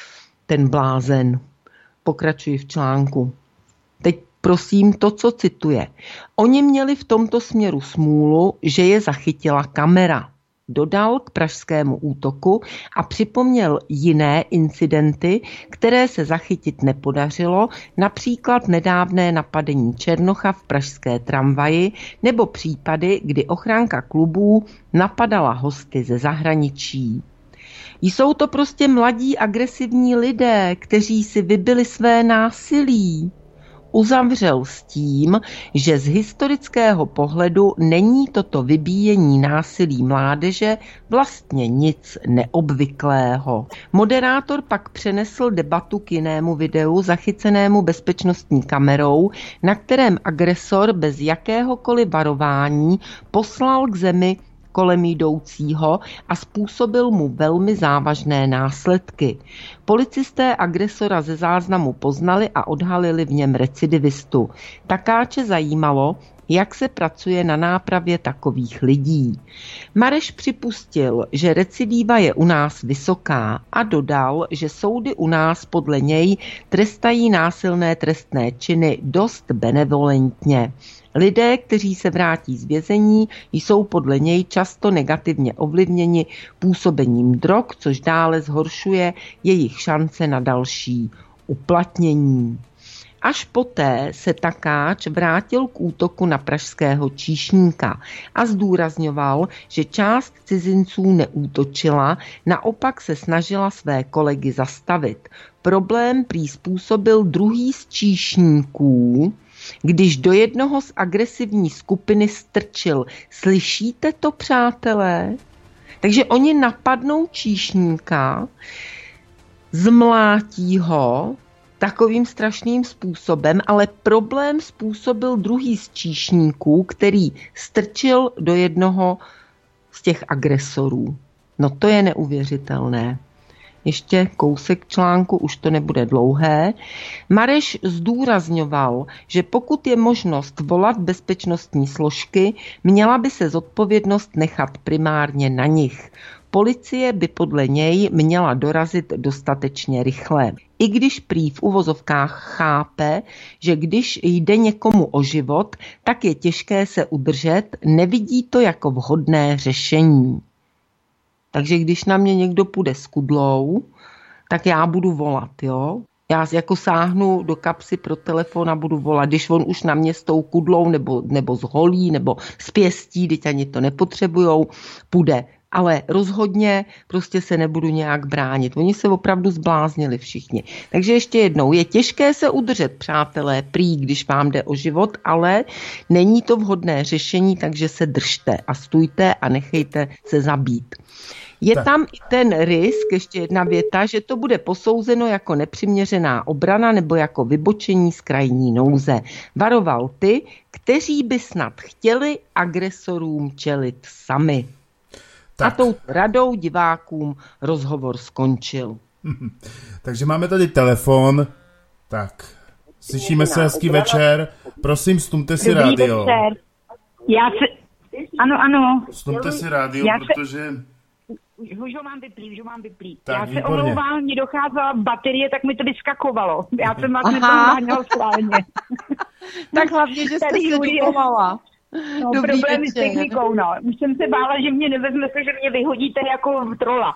S3: ten blázen. Pokračuji v článku. Teď prosím to, co cituje. Oni měli v tomto směru smůlu, že je zachytila kamera. Dodal k pražskému útoku a připomněl jiné incidenty, které se zachytit nepodařilo, například nedávné napadení Černocha v pražské tramvaji nebo případy, kdy ochranka klubů napadala hosty ze zahraničí. Jsou to prostě mladí agresivní lidé, kteří si vybili své násilí. Uzavřel s tím, že z historického pohledu není toto vybíjení násilí mládeže vlastně nic neobvyklého. Moderátor pak přenesl debatu k jinému videu zachycenému bezpečnostní kamerou, na kterém agresor bez jakéhokoliv varování poslal k zemi kolem jdoucího a způsobil mu velmi závažné následky. Policisté agresora ze záznamu poznali a odhalili v něm recidivistu. Takáče zajímalo, jak se pracuje na nápravě takových lidí. Mareš připustil, že recidiva je u nás vysoká a dodal, že soudy u nás podle něj trestají násilné trestné činy dost benevolentně. Lidé, kteří se vrátí z vězení, jsou podle něj často negativně ovlivněni působením drog, což dále zhoršuje jejich šance na další uplatnění. Až poté se Takáč vrátil k útoku na pražského číšníka a zdůrazňoval, že část cizinců neútočila, naopak se snažila své kolegy zastavit. Problém prý způsobil druhý z číšníků, když do jednoho z agresivní skupiny strčil. Slyšíte to, přátelé? Takže oni napadnou číšníka, zmlátí ho takovým strašným způsobem, ale problém způsobil druhý z číšníků, který strčil do jednoho z těch agresorů. No to je neuvěřitelné. Ještě kousek článku, už to nebude dlouhé. Mareš zdůrazňoval, že pokud je možnost volat bezpečnostní složky, měla by se zodpovědnost nechat primárně na nich. Policie by podle něj měla dorazit dostatečně rychle. I když prý v uvozovkách chápe, že když jde někomu o život, tak je těžké se udržet, nevidí to jako vhodné řešení. Takže když na mě někdo půjde s kudlou, tak já budu volat, jo. Já jako sáhnu do kapsy pro telefon a budu volat, když on už na mě s tou kudlou nebo s holí nebo s pěstí, teď ani to nepotřebujou, půjde. Ale rozhodně prostě se nebudu nějak bránit. Oni se opravdu zbláznili všichni. Takže ještě jednou, je těžké se udržet, přátelé, prý, když vám jde o život, ale není to vhodné řešení, takže se držte a stůjte a nechejte se zabít. Je tam i ten risk, ještě jedna věta, že to bude posouzeno jako nepřiměřená obrana nebo jako vybočení z krajní nouze. Varoval ty, kteří by snad chtěli agresorům čelit sami. Tak. A tou radou divákům rozhovor skončil.
S1: Takže máme tady telefon. Tak, slyšíme se, hezký večer. Prosím, stumte si rádio.
S6: Ano.
S1: Stumte si rádio, protože...
S6: Už ho mám vyplý.
S1: Tak,
S6: já se
S1: výborně.
S6: omlouvám, mě docházela baterie, tak mi to vyskakovalo. Já jsem vás nepomáhala schválně.
S3: Tak hlavně, že jste se dupovala.
S6: No, problémy s technikou, no. Už jsem se bála, že mě nevezmete, že mě vyhodíte jako trola.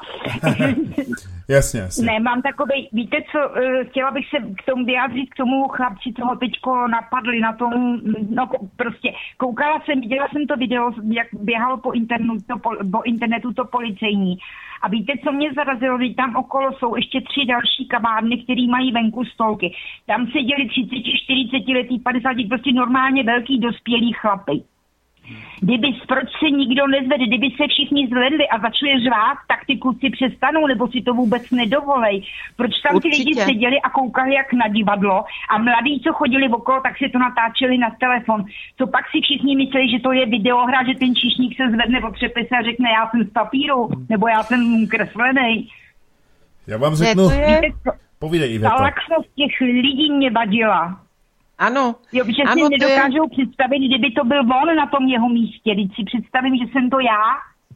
S1: Jasně.
S6: Ne, mám takovej, víte co, chtěla bych se k tomu vyjádřit, k tomu chlapci, co ho teďko napadli na tom, no prostě, viděla jsem to video, jak běhalo po internetu to policejní. A víte, co mě zarazilo, že tam okolo jsou ještě 3 další kavárny, které mají venku stolky. Tam seděli 30, 40 letý, 50, prostě normálně velký dospělí chlapy. Proč se nikdo nezvedl, kdyby se všichni zvedli a začali řvát, tak ty kluci přestanou, nebo si to vůbec nedovolej. Proč tam ty lidi seděli a koukali jak na divadlo a mladí, co chodili okolo, tak si to natáčeli na telefon. Co pak si všichni mysleli, že to je videohra, že ten číšník se zvedne po přepise a řekne, já jsem z papíru, nebo já jsem kreslený.
S1: Já vám řeknu, povídej, Iveto.
S6: Ta laxnost těch lidí mě vadila.
S3: Ano.
S6: Jo, že si nedokážou představit, kdyby to byl on na tom jeho místě. Když si představím, že jsem to já,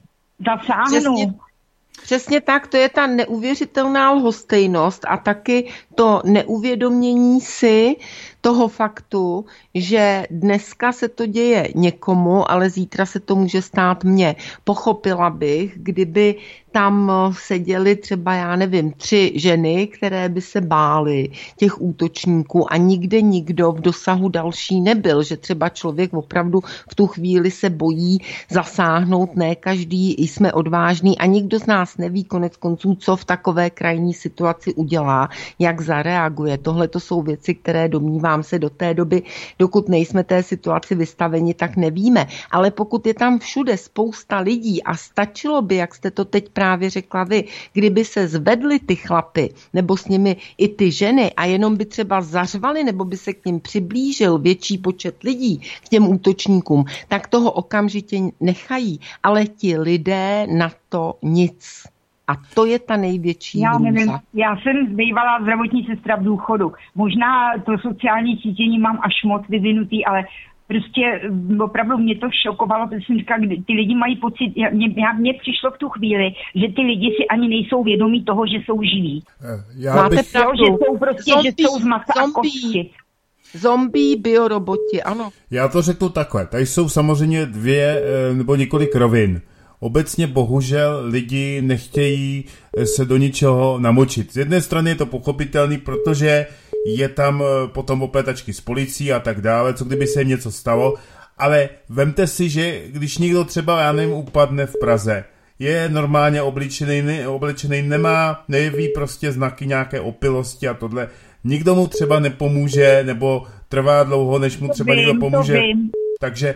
S6: zasáhnu.
S3: Přesně tak, to je ta neuvěřitelná lhostejnost a taky to neuvědomění si toho faktu, že dneska se to děje někomu, ale zítra se to může stát mně. Pochopila bych, kdyby tam seděly třeba, já nevím, 3 ženy, které by se bály těch útočníků a nikde nikdo v dosahu další nebyl, že třeba člověk opravdu v tu chvíli se bojí zasáhnout, ne každý jsme odvážný a nikdo z nás neví konec konců, co v takové krajní situaci udělá, jak zareaguje. Tohle to jsou věci, které domnívám se do té doby, dokud nejsme té situaci vystaveni, tak nevíme. Ale pokud je tam všude spousta lidí a stačilo by, jak jste to teď právě řekla vy, kdyby se zvedly ty chlapy nebo s nimi i ty ženy a jenom by třeba zařvali nebo by se k nim přiblížil větší počet lidí k těm útočníkům, tak toho okamžitě nechají. Ale ti lidé na to nic. A to je ta největší hrůza.
S6: Já jsem bývalá zdravotní sestra v důchodu. Možná to sociální cítění mám až moc vyvinutý, ale prostě opravdu mě to šokovalo, protože jsem říkala, ty lidi mají pocit, mně přišlo v tu chvíli, že ty lidi si ani nejsou vědomí toho, že jsou živí.
S3: Máte pravdu.
S6: Že jsou prostě, že jsou z masa a kosti.
S3: Zombie, bioroboti, ano.
S1: Já to řeknu takhle. Tady jsou samozřejmě 2 nebo několik rovin. Obecně bohužel lidi nechtějí se do ničeho namočit. Z jedné strany je to pochopitelný, protože je tam potom oplétačky s policií a tak dále, co kdyby se jim něco stalo, ale vemte si, že když někdo třeba, já nevím, upadne v Praze, je normálně oblečený, nejeví prostě znaky nějaké opilosti a tohle, nikdo mu třeba nepomůže, nebo trvá dlouho, než mu třeba někdo pomůže. Takže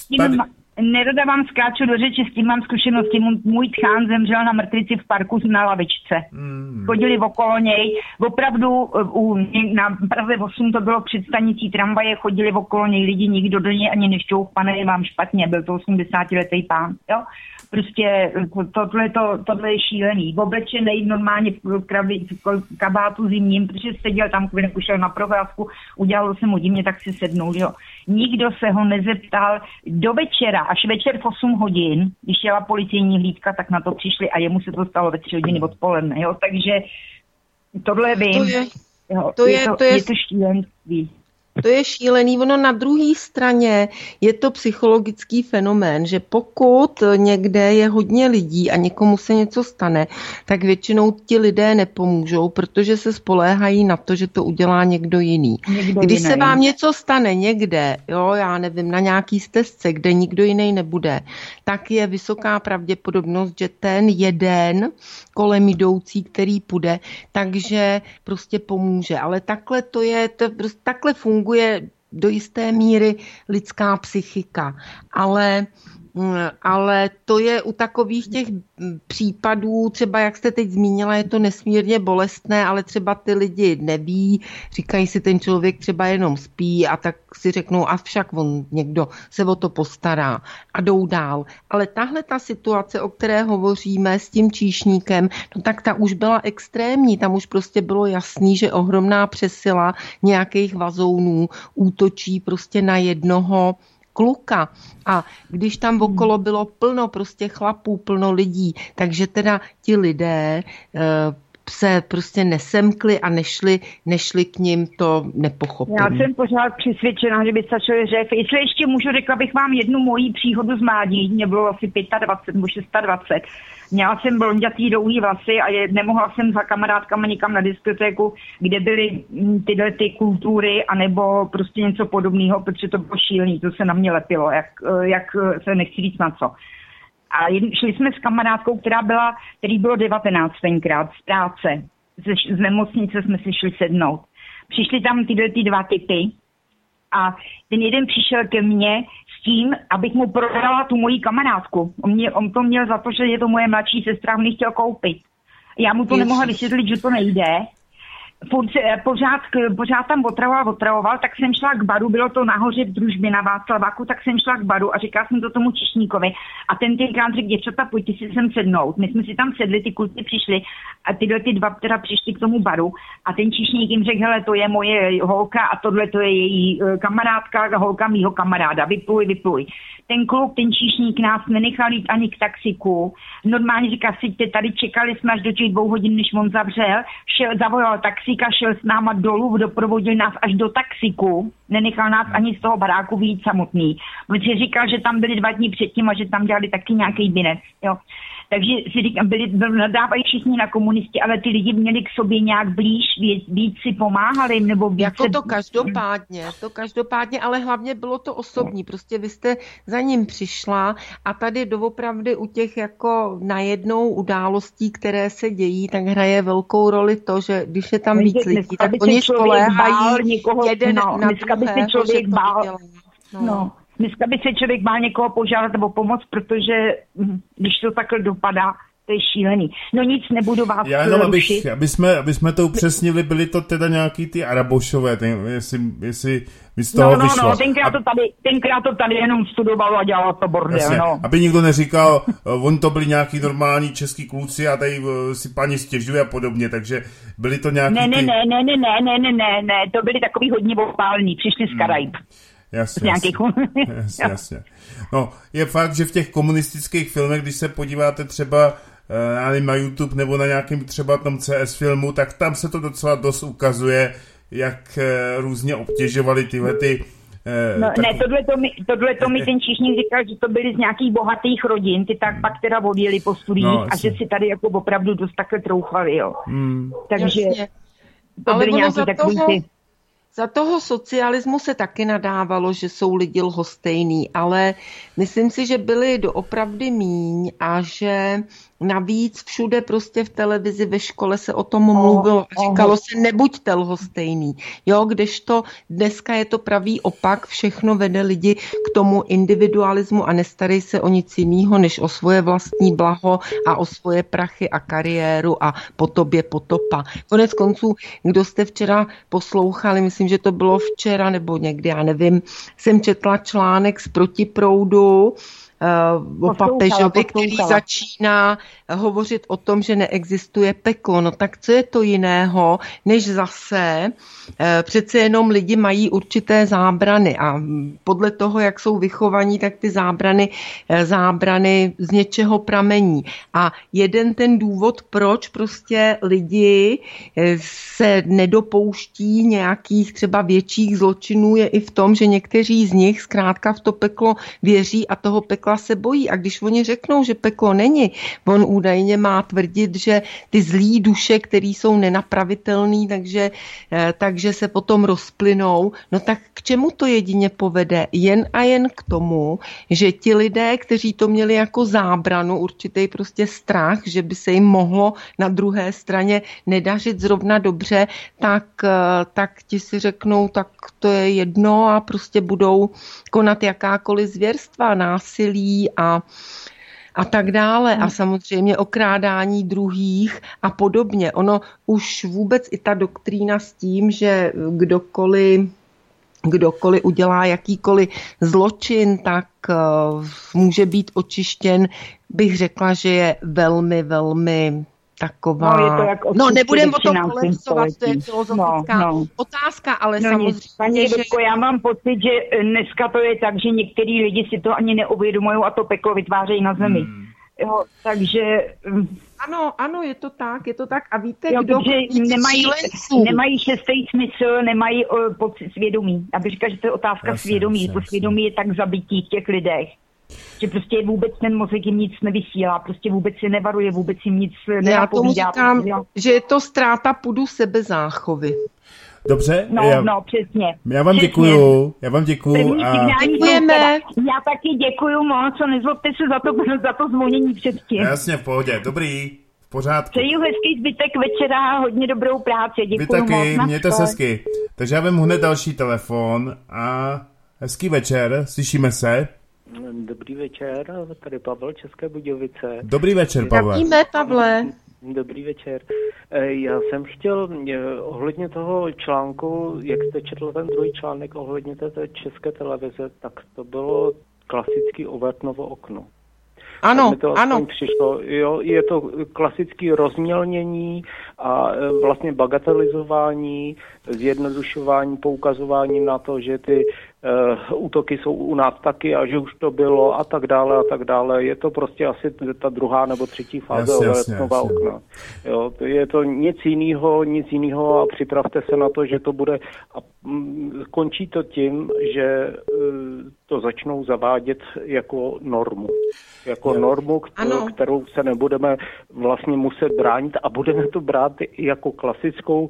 S6: Nerada vám skáču do řeči, s tím mám zkušenosti. Můj tchán zemřel na mrtvici v parku na lavičce. Chodili okolo něj. Opravdu na Praze 8 to bylo před stanicí tramvaje, chodili okolo něj lidi, nikdo do něj ani nešťouch, pane, je vám špatně, byl to 80letý pán. Jo? Prostě tohle je šílený. Oblečený normálně v kabátu zimním, protože seděl tam, když šel na procházku, udělalo se mu divně, tak si sednul. Jo? Nikdo se ho nezeptal do večera, až večer v 8 hodin, když jela policejní hlídka, tak na to přišli a jemu se to stalo ve 3 hodiny odpoledne. Jo? Takže tohle vím. To je to šílenství.
S3: To je šílený. Ono na druhé straně je to psychologický fenomén, že pokud někde je hodně lidí a někomu se něco stane, tak většinou ti lidé nepomůžou, protože se spoléhají na to, že to udělá někdo jiný. Když se vám něco stane někde, jo, já nevím, na nějaký stezce, kde nikdo jiný nebude, tak je vysoká pravděpodobnost, že ten jeden kolem jdoucí, který půjde, takže prostě pomůže. Ale takhle takhle funguje do jisté míry lidská psychika. Ale Ale to je u takových těch případů, třeba jak jste teď zmínila, je to nesmírně bolestné, ale třeba ty lidi neví, říkají si, ten člověk třeba jenom spí a tak si řeknou, a však on někdo se o to postará a jdou dál. Ale tahle ta situace, o které hovoříme s tím číšníkem, no tak ta už byla extrémní, tam už prostě bylo jasný, že ohromná přesila nějakých vazounů útočí prostě na jednoho kluka. A když tam okolo bylo plno prostě chlapů, plno lidí, takže teda ti lidé se prostě nesemkli a nešli k nim, to nepochopili.
S6: Já jsem pořád přesvědčená, že by stačili řev. Jestli ještě můžu, řekla bych vám jednu moji příhodu z mládí. Mě bylo asi 25 nebo 26. Měla jsem blondětý dlouhý vlasy a nemohla jsem za kamarádkama nikam na diskotéku, kde byly tyhle ty kultury anebo prostě něco podobného, protože to bylo šílený, to se na mě lepilo, jak se nechci říct na co. A šli jsme s kamarádkou, který bylo 19 tenkrát, z práce. Z nemocnice jsme si šli sednout. Přišli tam tyhle ty dva typy a ten jeden přišel ke mně s tím, abych mu prodala tu moji kamarádku. On to měl za to, že je to moje mladší sestra, on ji chtěl koupit. Já mu to nemohla vysvětlit, že to nejde. Pořád tam otravoval, tak jsem šla k baru, bylo to nahoře v Družbě na Václaváku, tak jsem šla k baru a říkala jsem to tomu číšníkovi a ten tenkrát řekl, děvčata, pojďte si sem sednout. My jsme si tam sedli, ty kluci přišli a tyhle ty dva teda přišli k tomu baru a ten číšník jim řekl, hele, to je moje holka a tohle to je její kamarádka, holka mýho kamaráda, vypluj. Ten číšník nás nenechal jít ani k taxiku. Normálně říká, seďte tady, čekali jsme až do těch 2 hodin, než on zavřel. Zavolal taxíka, šel s náma dolů, doprovodil nás až do taxiku. Nenechal nás ani z toho baráku vyjít samotný. Protože říkal, že tam byli 2 dny předtím a že tam dělali taky nějaký binec. Jo. Takže si říkám, nadávají všichni na komunisti, ale ty lidi měli k sobě nějak blíž, víc si pomáhali, nebo víc.
S3: Jako to každopádně, ale hlavně bylo to osobní, prostě vy jste za ním přišla a tady doopravdy u těch jako najednou událostí, které se dějí, tak hraje velkou roli to, že když je tam víc lidí, tak oni spoléhají jeden na druhého, že to dělá.
S6: No. Dneska by se člověk bál někoho požádat o pomoc, protože když to takhle dopadá, to je šílený. No nic, nebudu vás
S1: já jenom, aby jsme to upřesnili, byli to teda nějaký ty Arabošové, jestli by z toho vyšlo.
S6: No, tenkrát to tady jenom studovalo a dělalo to bordel, jasně, no.
S1: Aby nikdo neříkal, on to byli nějaký normální český kluci a tady si paní stěžuje a podobně, takže byli to nějaký
S6: Ne, to byli takový hodně opálení, přišli z Karaib.
S1: Jasně. No, je fakt, že v těch komunistických filmech, když se podíváte třeba na YouTube nebo na nějakém třeba tom CS filmu, tak tam se to docela dost ukazuje, jak různě obtěžovali tyhle ty...
S6: Tohle to mi ten číšník říkal, že to byli z nějakých bohatých rodin, ty tak pak teda odjeli po studiích a že si tady jako opravdu dost takhle troufali, jo. Takže to byly nějaký takový ty...
S3: Za toho socialismu se taky nadávalo, že jsou lidi lhostejný, ale myslím si, že byli doopravdy míň a že navíc všude prostě v televizi, ve škole se o tom mluvilo a říkalo se nebuďte lhostejný. Jo, kdežto dneska je to pravý opak, všechno vede lidi k tomu individualismu a nestarej se o nic jiného, než o svoje vlastní blaho a o svoje prachy a kariéru a po tobě potopa. Konec konců, kdo jste včera poslouchali, myslím, že to bylo včera nebo někdy, já nevím, jsem četla článek z Protiproudu o papežovi, který začíná hovořit o tom, že neexistuje peklo. No tak co je to jiného, než zase přece jenom lidi mají určité zábrany a podle toho, jak jsou vychovaní, tak ty zábrany z něčeho pramení. A jeden ten důvod, proč prostě lidi se nedopouští nějakých třeba větších zločinů, je i v tom, že někteří z nich zkrátka v to peklo věří a toho pekla se bojí. A když oni řeknou, že peklo není, on údajně má tvrdit, že ty zlý duše, které jsou nenapravitelné, takže se potom rozplynou, no tak k čemu to jedině povede? Jen a jen k tomu, že ti lidé, kteří to měli jako zábranu, určitý prostě strach, že by se jim mohlo na druhé straně nedařit zrovna dobře, tak ti si řeknou, tak to je jedno a prostě budou konat jakákoliv zvěrstva, násilí, násilí a tak dále. A samozřejmě okrádání druhých a podobně. Ono už vůbec i ta doktrína s tím, že kdokoliv udělá jakýkoliv zločin, tak může být očištěn, bych řekla, že je velmi, velmi taková...
S6: No,
S3: nebudeme o tom polemizovat, to je filozofická otázka, ale samozřejmě...
S6: Paní Dobko, já mám pocit, že dneska to je tak, že některý lidi si to ani neuvědomují a to peklo vytvářejí na zemi. Jo, takže...
S3: Ano, je to tak. A víte,
S6: kdo... Nemají šestý smysl, nemají pocit svědomí. Já bych říkala, že to je otázka svědomí. To svědomí je tak zabití v těch lidech, že prostě vůbec ten mozek jim nic nevysílá, prostě vůbec je nevaruje, vůbec jim nic nenapovídá.
S3: Já tomu říkám, že je to ztráta půdu sebezáchovy.
S1: Dobře.
S6: Přesně.
S1: Já vám děkuju.
S3: Děkujeme.
S6: Já taky děkuju moc, co nezlobte se za to zvonění předtím.
S1: Jasně, v pohodě. Dobrý, v pořádku.
S6: Přeju hezký zbytek večera, hodně dobrou práci. Děkuju
S1: moc. Vy taky,
S6: moc.
S1: mějte se hezky. Takže já vím hned další telefon a hezký večer, slyšíme se.
S7: Dobrý večer, tady Pavel, České Budějovice.
S1: Dobrý večer, Pavle.
S3: Zdravíme, Pavle.
S7: Dobrý večer. Já jsem chtěl ohledně toho článku, jak jste četl ten druhý článek ohledně té České televize, tak to bylo klasický Overtnovo okno.
S3: Ano.
S7: Přišlo, jo, je to klasické rozmělnění a vlastně bagatelizování, zjednodušování, poukazování na to, že ty útoky jsou u nás taky a že už to bylo a tak dále. Je to prostě asi ta druhá nebo třetí fáze Overtnova okna. Jo, je to nic jiného a připravte se na to, že to bude a končí to tím, že to začnou zavádět jako normu. Normu, kterou se nebudeme vlastně muset bránit a budeme to brát jako klasickou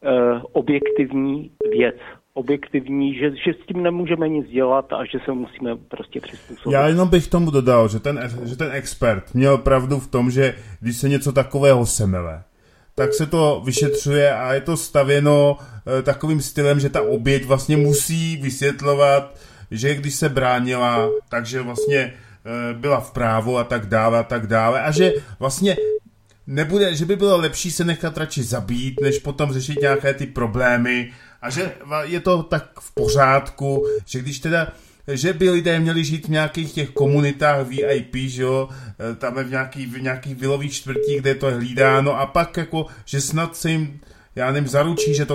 S7: objektivní věc. Objektivní, že s tím nemůžeme nic dělat a že se musíme prostě přizpůsobit.
S1: Já jenom bych tomu dodal, že ten expert měl pravdu v tom, že když se něco takového semele, tak se to vyšetřuje a je to stavěno takovým stylem, že ta oběť vlastně musí vysvětlovat, že když se bránila, takže vlastně byla v právu a tak dále a že vlastně nebude, že by bylo lepší se nechat radši zabít, než potom řešit nějaké ty problémy a že je to tak v pořádku, že když teda, že by lidé měli žít v nějakých těch komunitách VIP, že jo, tam je v nějakých vilových čtvrtích, kde to je hlídáno a pak jako, že snad se jim, já nevím, zaručí, že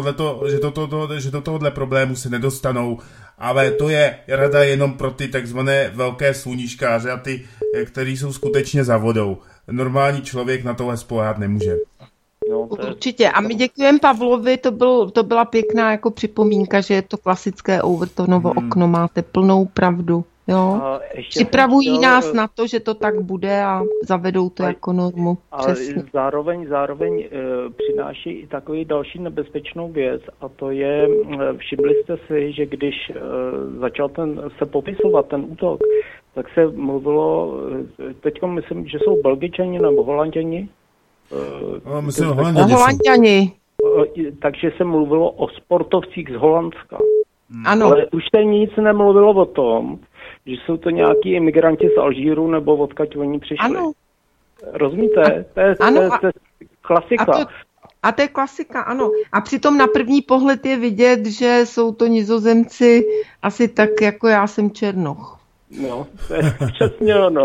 S1: do tohohle problému se nedostanou, ale to je rada jenom pro ty takzvané velké sluníčkáře a ty, kteří jsou skutečně za vodou. Normální člověk na tohle spoléhat nemůže.
S3: Určitě. A my děkujeme Pavlovi, to byla pěkná jako připomínka, že je to klasické Overtonovo okno, máte plnou pravdu. Jo? Připravují nás na to, že to tak bude a zavedou to jako normu.
S7: Ale zároveň přináší i takový další nebezpečnou věc a to je, všimli jste si, že když začal se popisovat ten útok, tak se mluvilo, teďka myslím, že jsou Belgičani nebo Holanděni.
S1: Myslím,
S3: Holanděni.
S7: Takže se mluvilo o sportovcích z Holandska.
S3: Ano.
S7: Ale už se nic nemluvilo o tom, že jsou to nějaký imigranti z Alžíru nebo odkud oni přišli.
S3: Ano.
S7: Rozumíte? To je klasika.
S3: A to je klasika, ano. A přitom na první pohled je vidět, že jsou to Nizozemci asi tak, jako já jsem Černoch.
S7: No, to je přesně ono.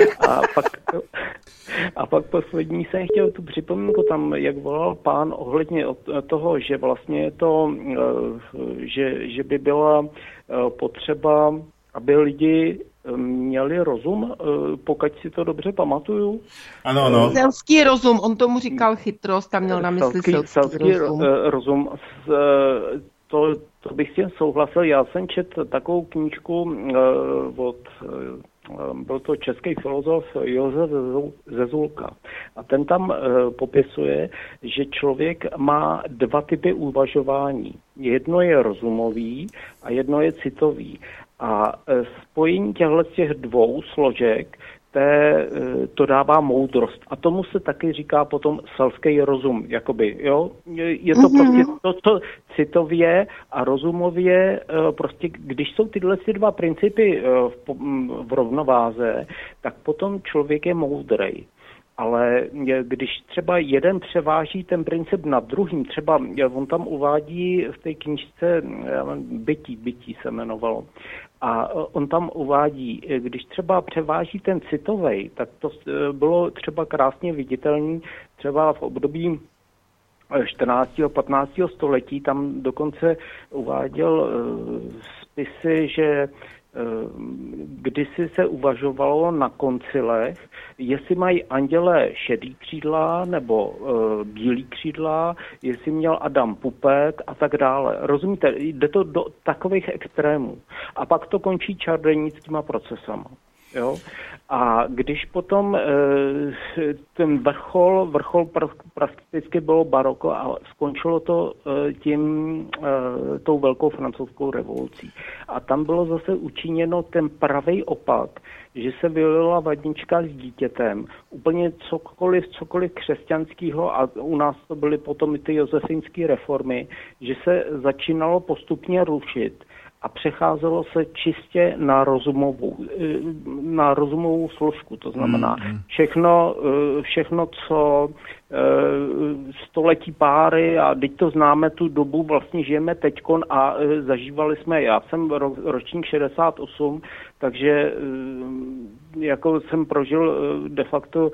S7: A pak poslední jsem chtěl tu připomínku tam, jak volal pán ohledně toho, že vlastně je to, že by byla potřeba, aby lidi měli rozum, pokud si to dobře pamatuju.
S1: Ano.
S3: Selský rozum, on tomu říkal chytrost a měl na mysli selský
S7: rozum. To bych s tím souhlasil. Já jsem četl takovou knížku byl to český filozof Josef Zezulka. A ten tam popisuje, že člověk má dva typy uvažování. Jedno je rozumový a jedno je citový. A spojení těch dvou složek to dává moudrost. A tomu se taky říká potom selský rozum, jakoby, jo. Je to prostě to citově a rozumově, prostě když jsou tyhle dva principy v rovnováze, tak potom člověk je moudrej. Ale když třeba jeden převáží ten princip nad druhým, třeba on tam uvádí v té knížce Bytí se jmenovalo, a on tam uvádí, když třeba převáží ten citovej, tak to bylo třeba krásně viditelný třeba v období 14. a 15. století, tam dokonce uváděl spisy, že kdysi se uvažovalo na koncilech, jestli mají andělé šedý křídla nebo bílý křídla, jestli měl Adam pupek a tak dále. Rozumíte, jde to do takových extrémů. A pak to končí čarodějnickýma procesama. Jo? A když potom ten vrchol prakticky bylo baroko a skončilo to tou velkou francouzskou revolucí. A tam bylo zase učiněno ten pravý opak, že se vylila vadnička s dítětem, úplně cokoliv křesťanského, a u nás to byly potom ty josefínské reformy, že se začínalo postupně rušit a přecházelo se čistě na rozumovou složku. To znamená všechno, co století páry, a teď to známe tu dobu, vlastně žijeme teďkon a zažívali jsme, já jsem ročník 68, takže jako jsem prožil de facto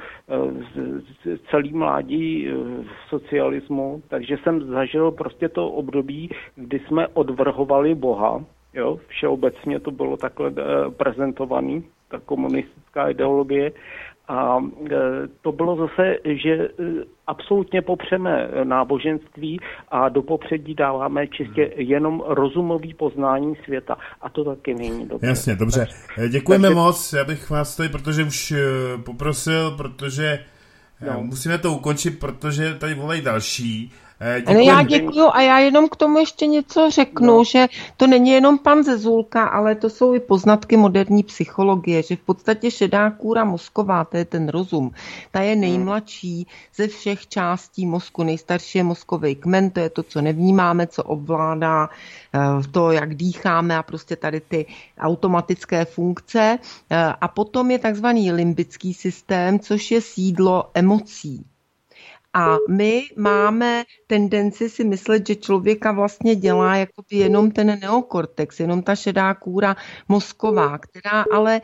S7: celý mládí v socialismu, takže jsem zažil prostě to období, kdy jsme odvrhovali Boha. Jo, všeobecně to bylo takhle prezentovaný, ta komunistická ideologie. A to bylo zase, že absolutně popřeme náboženství a do popředí dáváme čistě jenom rozumový poznání světa. A to taky není dobře.
S1: Jasně, dobře. Děkujeme moc. Já bych vás tady, protože už poprosil, protože musíme to ukončit, protože tady volají další.
S3: Ale já děkuju a já jenom k tomu ještě něco řeknu, že to není jenom pan Zezulka, ale to jsou i poznatky moderní psychologie, že v podstatě šedá kůra mozková, to je ten rozum, ta je nejmladší ze všech částí mozku, nejstarší je mozkový kmen, to je to, co nevnímáme, co ovládá to, jak dýcháme a prostě tady ty automatické funkce. A potom je takzvaný limbický systém, což je sídlo emocí. A my máme tendenci si myslet, že člověka vlastně dělá jakoby jenom ten neokortex, jenom ta šedá kůra mozková, která ale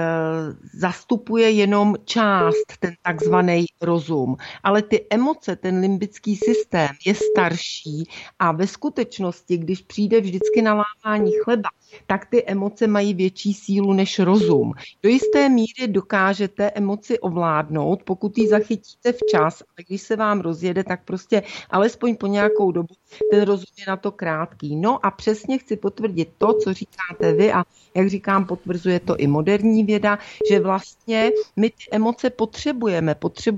S3: zastupuje jenom část, ten takzvaný rozum. Ale ty emoce, ten limbický systém je starší a ve skutečnosti, když přijde vždycky na lámání chleba, tak ty emoce mají větší sílu než rozum. Do jisté míry dokážete emoci ovládnout, pokud ji zachytíte včas, ale když se vám rozjede, tak prostě alespoň po nějakou dobu ten rozum je na to krátký. No a přesně chci potvrdit to, co říkáte vy, a jak říkám, potvrzuje to i moderní věda, že vlastně my ty emoce potřebujeme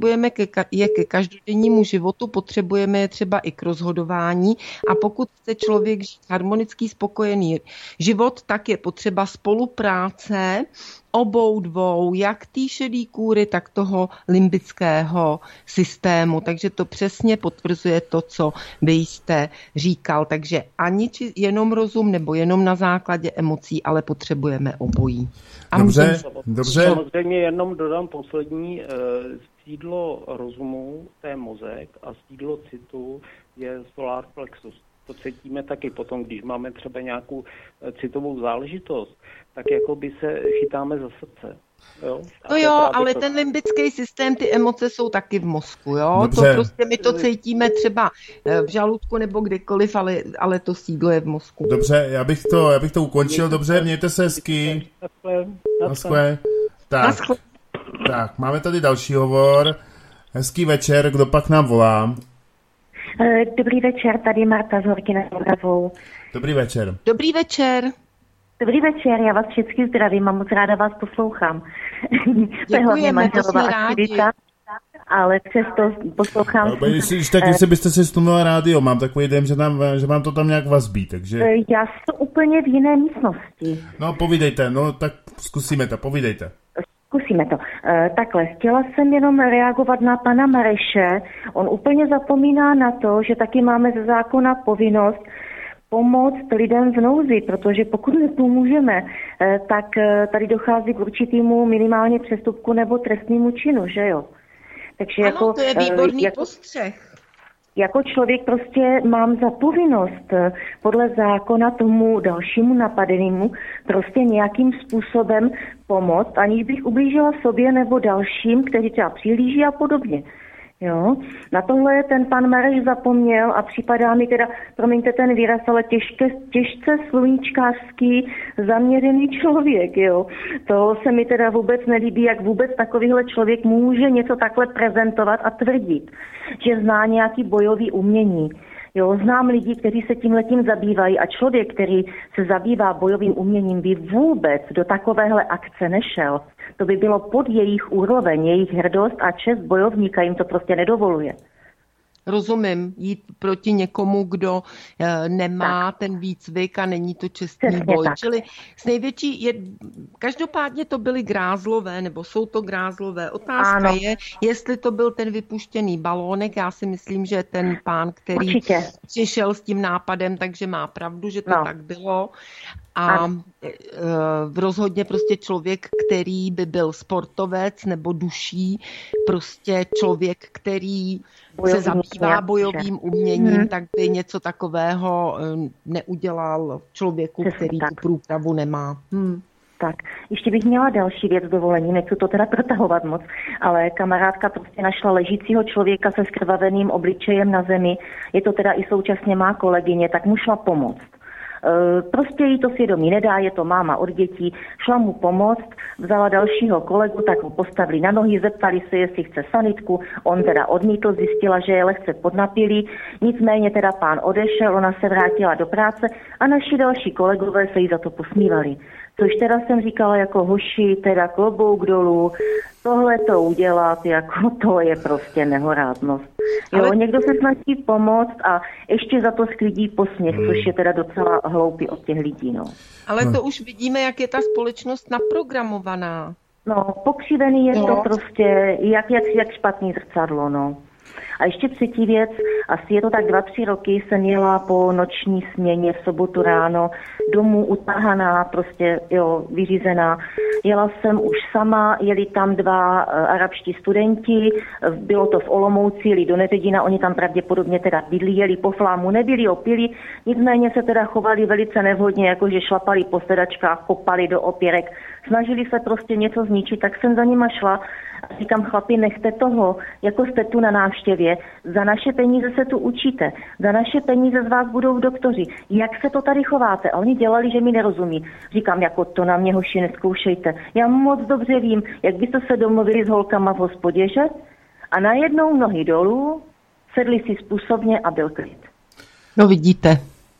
S3: je ke každodennímu životu, potřebujeme je třeba i k rozhodování, a pokud chce člověk žít harmonický, spokojený život, tak je potřeba spolupráce obou dvou, jak té šedý kůry, tak toho limbického systému. Takže to přesně potvrzuje to, co vy jste říkal. Takže ani jenom rozum nebo jenom na základě emocí, ale potřebujeme obojí. A
S1: dobře.
S7: Samozřejmě jenom dodám poslední. Sídlo rozumu, to je mozek, a sídlo citu je solar plexus. To cítíme taky potom, když máme třeba nějakou citovou záležitost, tak jako by se chytáme za srdce. Jo?
S3: No jo, ale ten limbický systém, ty emoce jsou taky v mozku, jo? Dobře. To prostě my to cítíme třeba v žaludku nebo kdekoliv, ale to sídlo je v mozku.
S1: Dobře, já bych to ukončil, dobře, mějte se hezky. Naschle. Tak, máme tady další hovor. Hezký večer, kdo pak nám volá?
S8: Dobrý večer, tady Marta z Horky nad Moravou.
S1: Dobrý večer.
S3: Dobrý večer.
S8: Dobrý večer, já vás všichni zdravím a moc ráda vás poslouchám. To je hlavně manželová aktivita. ale přesto poslouchám.
S1: Jestli byste si stlumila rádio, mám takový dojem, že vám to tam nějak vazbí, takže...
S8: Já jsem úplně v jiné místnosti.
S1: No, povídejte, tak zkusíme to, povídejte.
S8: Zkusíme to. Takhle, chtěla jsem jenom reagovat na pana Mareše. On úplně zapomíná na to, že taky máme ze zákona povinnost pomoct lidem v nouzi, protože pokud nepomůžeme, tak tady dochází k určitému minimálně přestupku nebo trestnému činu, že jo? Takže
S3: ano, to je výborný postřeh.
S8: Jako člověk prostě mám za povinnost podle zákona tomu dalšímu napadenému prostě nějakým způsobem pomoct, aniž bych ublížila sobě nebo dalším, kteří třeba přihlíží a podobně. Jo? Na tohle ten pan Mareš zapomněl a připadá mi teda, promiňte ten výraz, ale těžce sluníčkářský zaměřený člověk. Jo? To se mi teda vůbec nelíbí, jak vůbec takovýhle člověk může něco takhle prezentovat a tvrdit, že zná nějaký bojový umění. Jo, znám lidi, kteří se tímhletím zabývají a člověk, který se zabývá bojovým uměním, by vůbec do takovéhle akce nešel. To by bylo pod jejich úroveň, jejich hrdost a čest bojovníka jim to prostě nedovoluje.
S3: Rozumím, jít proti někomu, kdo nemá ten výcvik a není to čestný boj. Tak. Čili každopádně to byly grázlové, nebo jsou to grázlové. Otázka je, jestli to byl ten vypuštěný balónek. Já si myslím, že ten pán, který přišel s tím nápadem, takže má pravdu, že to tak bylo. A rozhodně prostě člověk, který by byl sportovec nebo duší, prostě člověk, který se zabývá bojovým uměním, tak by něco takového neudělal člověku, který tu průpravu nemá.
S8: Tak, ještě bych měla další věc dovolení, nechci to teda protahovat moc, ale kamarádka prostě našla ležícího člověka se skrvaveným obličejem na zemi, je to teda i současně má kolegyně, tak mu šla pomoct. Prostě jí to svědomí nedá, je to máma od dětí, šla mu pomoct, vzala dalšího kolegu, tak mu postavili na nohy, zeptali se, jestli chce sanitku, on teda odmítl, zjistila, že je lehce podnapilý, nicméně teda pán odešel, ona se vrátila do práce a naši další kolegové se jí za to posmívali. Což teda jsem říkala jako hoši, teda klobouk dolů, tohle to udělat, jako to je prostě nehoráznost. Jo, někdo se snaží pomoct a ještě za to sklidí posměch, což je teda docela hloupý od těch lidí, no.
S3: Ale to už vidíme, jak je ta společnost naprogramovaná.
S8: No, pokřivený je to prostě, jak špatný zrcadlo, no. A ještě třetí věc, asi je to tak 2-3 roky, jsem jela po noční směně v sobotu ráno domů utahaná, prostě vyřízená. Jela jsem už sama, jeli tam 2 arabští studenti, bylo to v Olomouci, jeli do Neředina, oni tam pravděpodobně teda bydlí, jeli po flámu, nebyli, opili, nicméně se teda chovali velice nevhodně, jakože šlapali po sedačkách, kopali do opěrek, snažili se prostě něco zničit, tak jsem za nima šla. A říkám, chlapi, nechte toho, jako jste tu na návštěvě, za naše peníze se tu učíte, za naše peníze z vás budou doktoři, jak se to tady chováte? A oni dělali, že mi nerozumí. Říkám, jako to na mě, hoši, neskoušejte. Já moc dobře vím, jak byste se domluvili s holkama v hospodě, že? A najednou nohy dolů, sedli si způsobně a byl klid.
S3: No vidíte.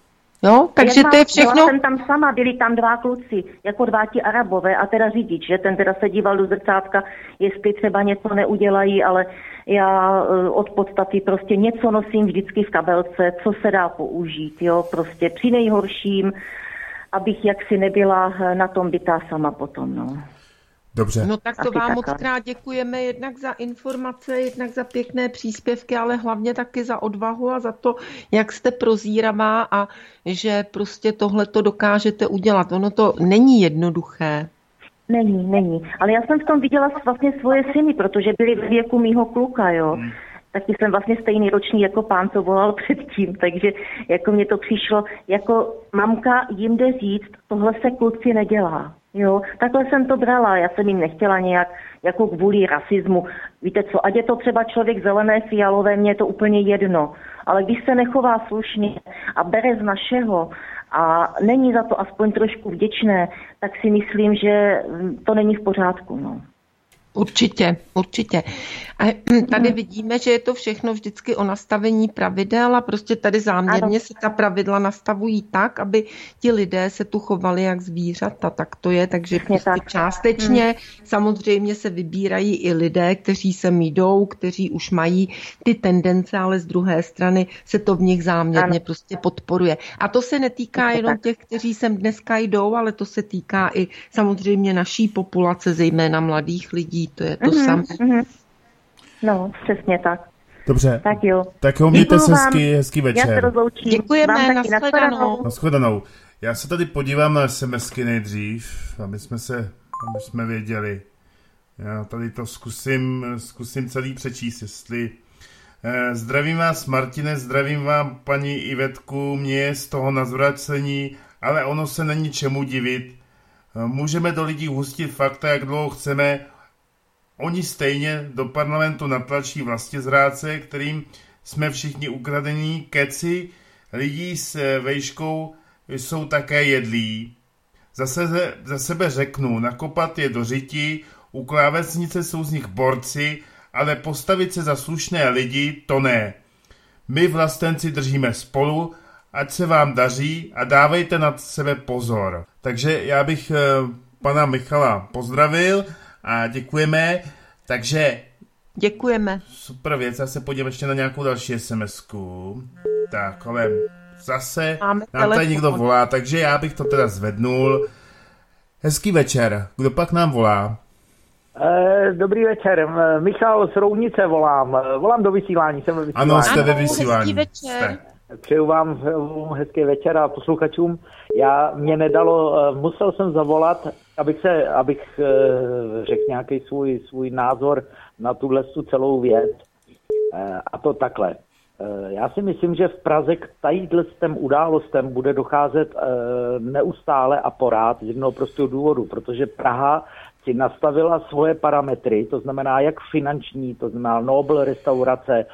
S3: No, takže to je všechno.
S8: Byla jsem tam sama, byli tam 2 kluci, jako 2 ti Arabové a teda řidič, že ten teda se díval do zrcátka, jestli třeba něco neudělají, ale já od podstaty prostě něco nosím vždycky v kabelce, co se dá použít, jo, prostě při nejhorším, abych jaksi nebyla na tom bitá sama potom, no.
S1: Dobře.
S3: No tak to vám moc krát děkujeme jednak za informace, jednak za pěkné příspěvky, ale hlavně taky za odvahu a za to, jak jste prozíravá a že prostě tohle to dokážete udělat. Ono to není jednoduché.
S8: Není. Ale já jsem v tom viděla vlastně svoje syny, protože byli ve věku mýho kluka, jo. Taky jsem vlastně stejný ročník jako pán, co volal předtím, takže jako mně to přišlo, jako mamka jim jde říct, tohle se kluci nedělá. Jo, takhle jsem to brala, já jsem jim nechtěla nějak jako kvůli rasismu. Víte co, ať je to třeba člověk zelené, fialové, mně je to úplně jedno. Ale když se nechová slušně a bere z našeho a není za to aspoň trošku vděčné, tak si myslím, že to není v pořádku, no.
S3: Určitě. A tady vidíme, že je to všechno vždycky o nastavení pravidel a prostě tady záměrně se ta pravidla nastavují tak, aby ti lidé se tu chovali jak zvířata, tak to je, takže prostě částečně samozřejmě se vybírají i lidé, kteří sem jdou, kteří už mají ty tendence, ale z druhé strany se to v nich záměrně prostě podporuje. A to se netýká jenom těch, kteří sem dneska jdou, ale to se týká i samozřejmě naší populace, zejména mladých lidí, to je to samé.
S8: No, přesně tak.
S1: Dobře.
S8: Tak jo.
S1: Tak jo, mějte se hezký večer.
S8: Já se rozloučím.
S3: Děkujeme,
S1: nashledanou. Já se tady podívám na SMSky nejdřív, aby jsme věděli. Já tady to zkusím celý přečíst, jestli... Zdravím vás, Martine, zdravím vám, paní Ivetku, mě z toho na zvracení, ale ono se není čemu divit. Můžeme do lidí hustit fakta, jak dlouho chceme. Oni stejně do parlamentu natlačí vlastizrádce, kterým jsme všichni ukradení. Keci lidí s vejškou jsou také jedlí. Za sebe řeknu, nakopat je do řiti, u klávesnice jsou z nich borci, ale postavit se za slušné lidi, to ne. My vlastenci držíme spolu, ať se vám daří a dávejte na sebe pozor. Takže já bych pana Michala pozdravil a děkujeme. Takže...
S3: Děkujeme.
S1: Super věc, já se podívám ještě na nějakou další SMS-ku. Tak, ale zase nám tady někdo volá, takže já bych to teda zvednul. Hezký večer, kdo pak nám volá?
S9: Dobrý večer, Michal z Roudnice volám do vysílání, jsem ve vysílání.
S1: Ano, jste ve vysílání.
S3: Hezký večer.
S9: Přeju vám hezký večer a posluchačům. Mě nedalo, musel jsem zavolat, abych řekl nějaký svůj názor na tuhle celou věc. A to takhle. Já si myslím, že v Praze k těm událostem bude docházet neustále a porád z jednoho prostého důvodu, protože Praha si nastavila svoje parametry, to znamená jak finanční, to znamená Nobel restaurace,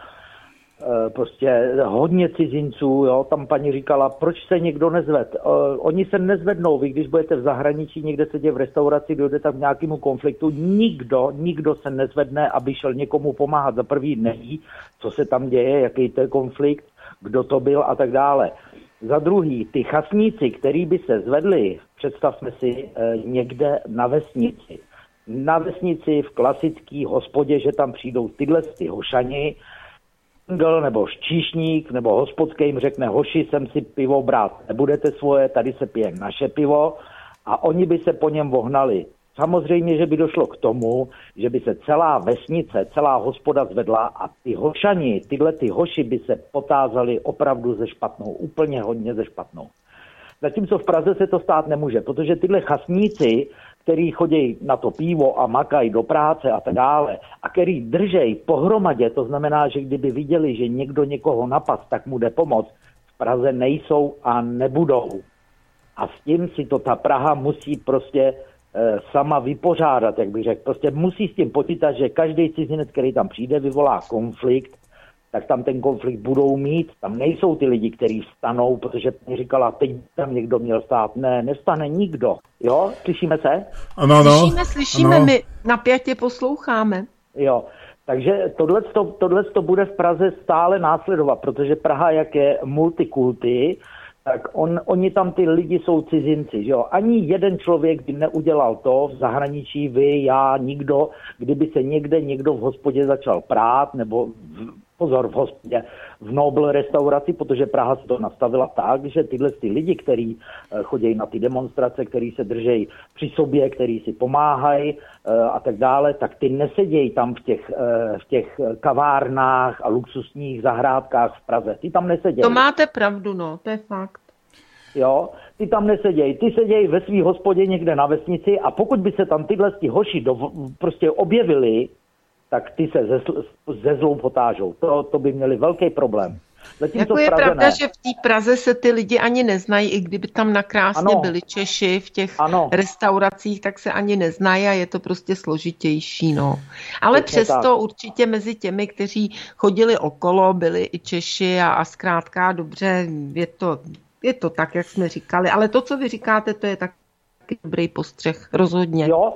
S9: prostě hodně cizinců, jo, tam paní říkala, proč se někdo nezved. Oni se nezvednou, vy když budete v zahraničí, někde sedět v restauraci, dojde tam k nějakému konfliktu, nikdo se nezvedne, aby šel někomu pomáhat. Za prvý neví, co se tam děje, jaký to je konflikt, kdo to byl a tak dále. Za druhý, ty chasníci, který by se zvedli, představme si někde na vesnici. Na vesnici v klasický hospodě, že tam přijdou tyhle ty hošani, nebo štíšník, nebo hospodský jim řekne, hoši, sem si pivo brát nebudete svoje, tady se pije naše pivo a oni by se po něm vohnali. Samozřejmě, že by došlo k tomu, že by se celá vesnice, celá hospoda zvedla a ty hošani, tyhle ty hoši by se potázali opravdu ze špatnou, úplně hodně ze špatnou. Zatímco v Praze se to stát nemůže, protože tyhle chasníci, který chodí na to pivo a makají do práce a tak dále, a který držej pohromadě, to znamená, že kdyby viděli, že někdo někoho napas, tak mu jde pomoct, v Praze nejsou a nebudou. A s tím si to ta Praha musí prostě sama vypořádat, jak bych řekl. Prostě musí s tím počítat, že každý cizinec, který tam přijde, vyvolá konflikt, tak tam ten konflikt budou mít. Tam nejsou ty lidi, kteří vstanou, protože mě říkala, teď tam někdo měl stát. Ne, nevstane nikdo. Jo, slyšíme se?
S1: Ano.
S3: Slyšíme, ano. My napjatě posloucháme.
S9: Jo, takže tohle bude v Praze stále následovat, protože Praha, jak je multikulty, tak oni tam ty lidi jsou cizinci, že jo. Ani jeden člověk by neudělal to v zahraničí, vy, já, nikdo, kdyby se někdo v hospodě začal prát, nebo v hospodě, v Nobel restauraci, protože Praha se to nastavila tak, že tyhle ty lidi, kteří chodí na ty demonstrace, kteří se držejí při sobě, kteří si pomáhají a tak dále, tak ty nesedějí tam v těch kavárnách a luxusních zahrádkách v Praze. Ty tam nesedějí.
S3: To máte pravdu, no, to je fakt.
S9: Jo, ty tam nesedějí. Ty sedějí ve svý hospodě někde na vesnici a pokud by se tam tyhle hoši prostě objevili, tak ty se ze zlou potážou. To by měli velký problém.
S3: Jako je pravda, že v té Praze se ty lidi ani neznají, i kdyby tam nakrásně byli Češi v těch restauracích, tak se ani neznají a je to prostě složitější. No. Ale přesto určitě mezi těmi, kteří chodili okolo, byli i Češi a zkrátka dobře, je to tak, jak jsme říkali. Ale to, co vy říkáte, to je taky dobrý postřeh, rozhodně.
S9: Jo,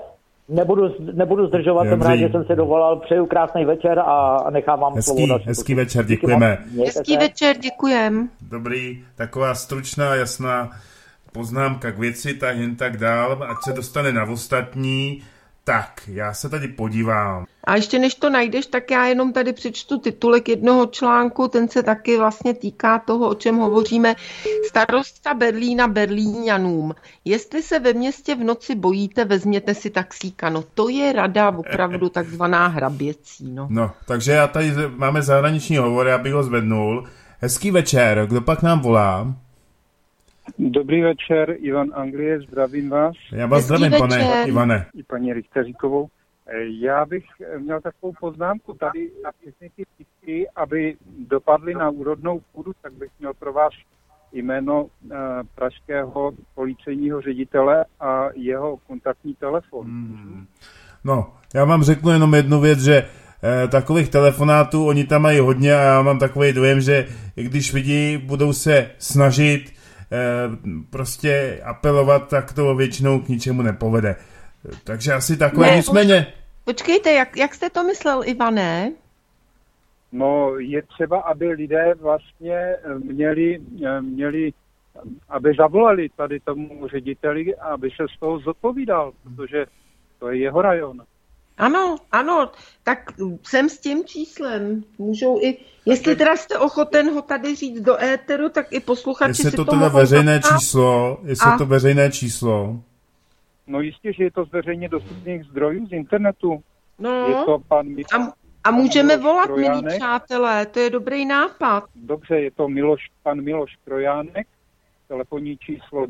S9: Nebudu zdržovat, jsem rád, že jsem se dovolal. Přeju krásný večer a nechám vám slovo.
S1: Hezký večer, děkujeme.
S3: Hezký večer, děkujem.
S1: Dobrý, taková stručná, jasná poznámka k věci, tak jen tak dál, ať se dostane na ostatní. Tak, já se tady podívám.
S3: A ještě než to najdeš, tak já jenom tady přečtu titulek jednoho článku, ten se taky vlastně týká toho, o čem hovoříme. Starosta Berlína Berlíňanům. Jestli se ve městě v noci bojíte, vezměte si taxíka. No to je rada opravdu takzvaná hraběcí. No,
S1: takže já tady máme zahraniční hovor, já bych ho zvednul. Hezký večer, kdo pak nám volá?
S10: Dobrý večer, Ivan Anglie, zdravím vás.
S1: Já vás zdravím, pane Ivane.
S10: I paní Richteříkovou. Já bych měl takovou poznámku tady na všechny ty tisky, aby dopadly na úrodnou půdu, tak bych měl pro vás jméno pražského policejního ředitele a jeho kontaktní telefon.
S1: No, já vám řeknu jenom jednu věc, že takových telefonátů oni tam mají hodně a já mám takový dojem, že i když vidí, budou se snažit prostě apelovat, tak to většinou k ničemu nepovede. Takže asi takové nicméně.
S3: Počkejte, jak jste to myslel, Ivane?
S10: No, je třeba, aby lidé vlastně měli aby zavolali tady tomu řediteli, aby se z toho zodpovídal, protože to je jeho rajon.
S3: Ano, tak jsem s tím číslem. Můžou i, jestli teda jste ochoten ho tady říct do éteru, tak i posluchači si to mohou
S1: veřejné číslo, jestli to veřejné číslo.
S10: No jistě, že je to z veřejně dostupných zdrojů z internetu.
S3: No,
S10: je to
S3: a můžeme volat, milí přátelé, to je dobrý nápad.
S10: Dobře, je to pan Miloš Krojánek, telefonní číslo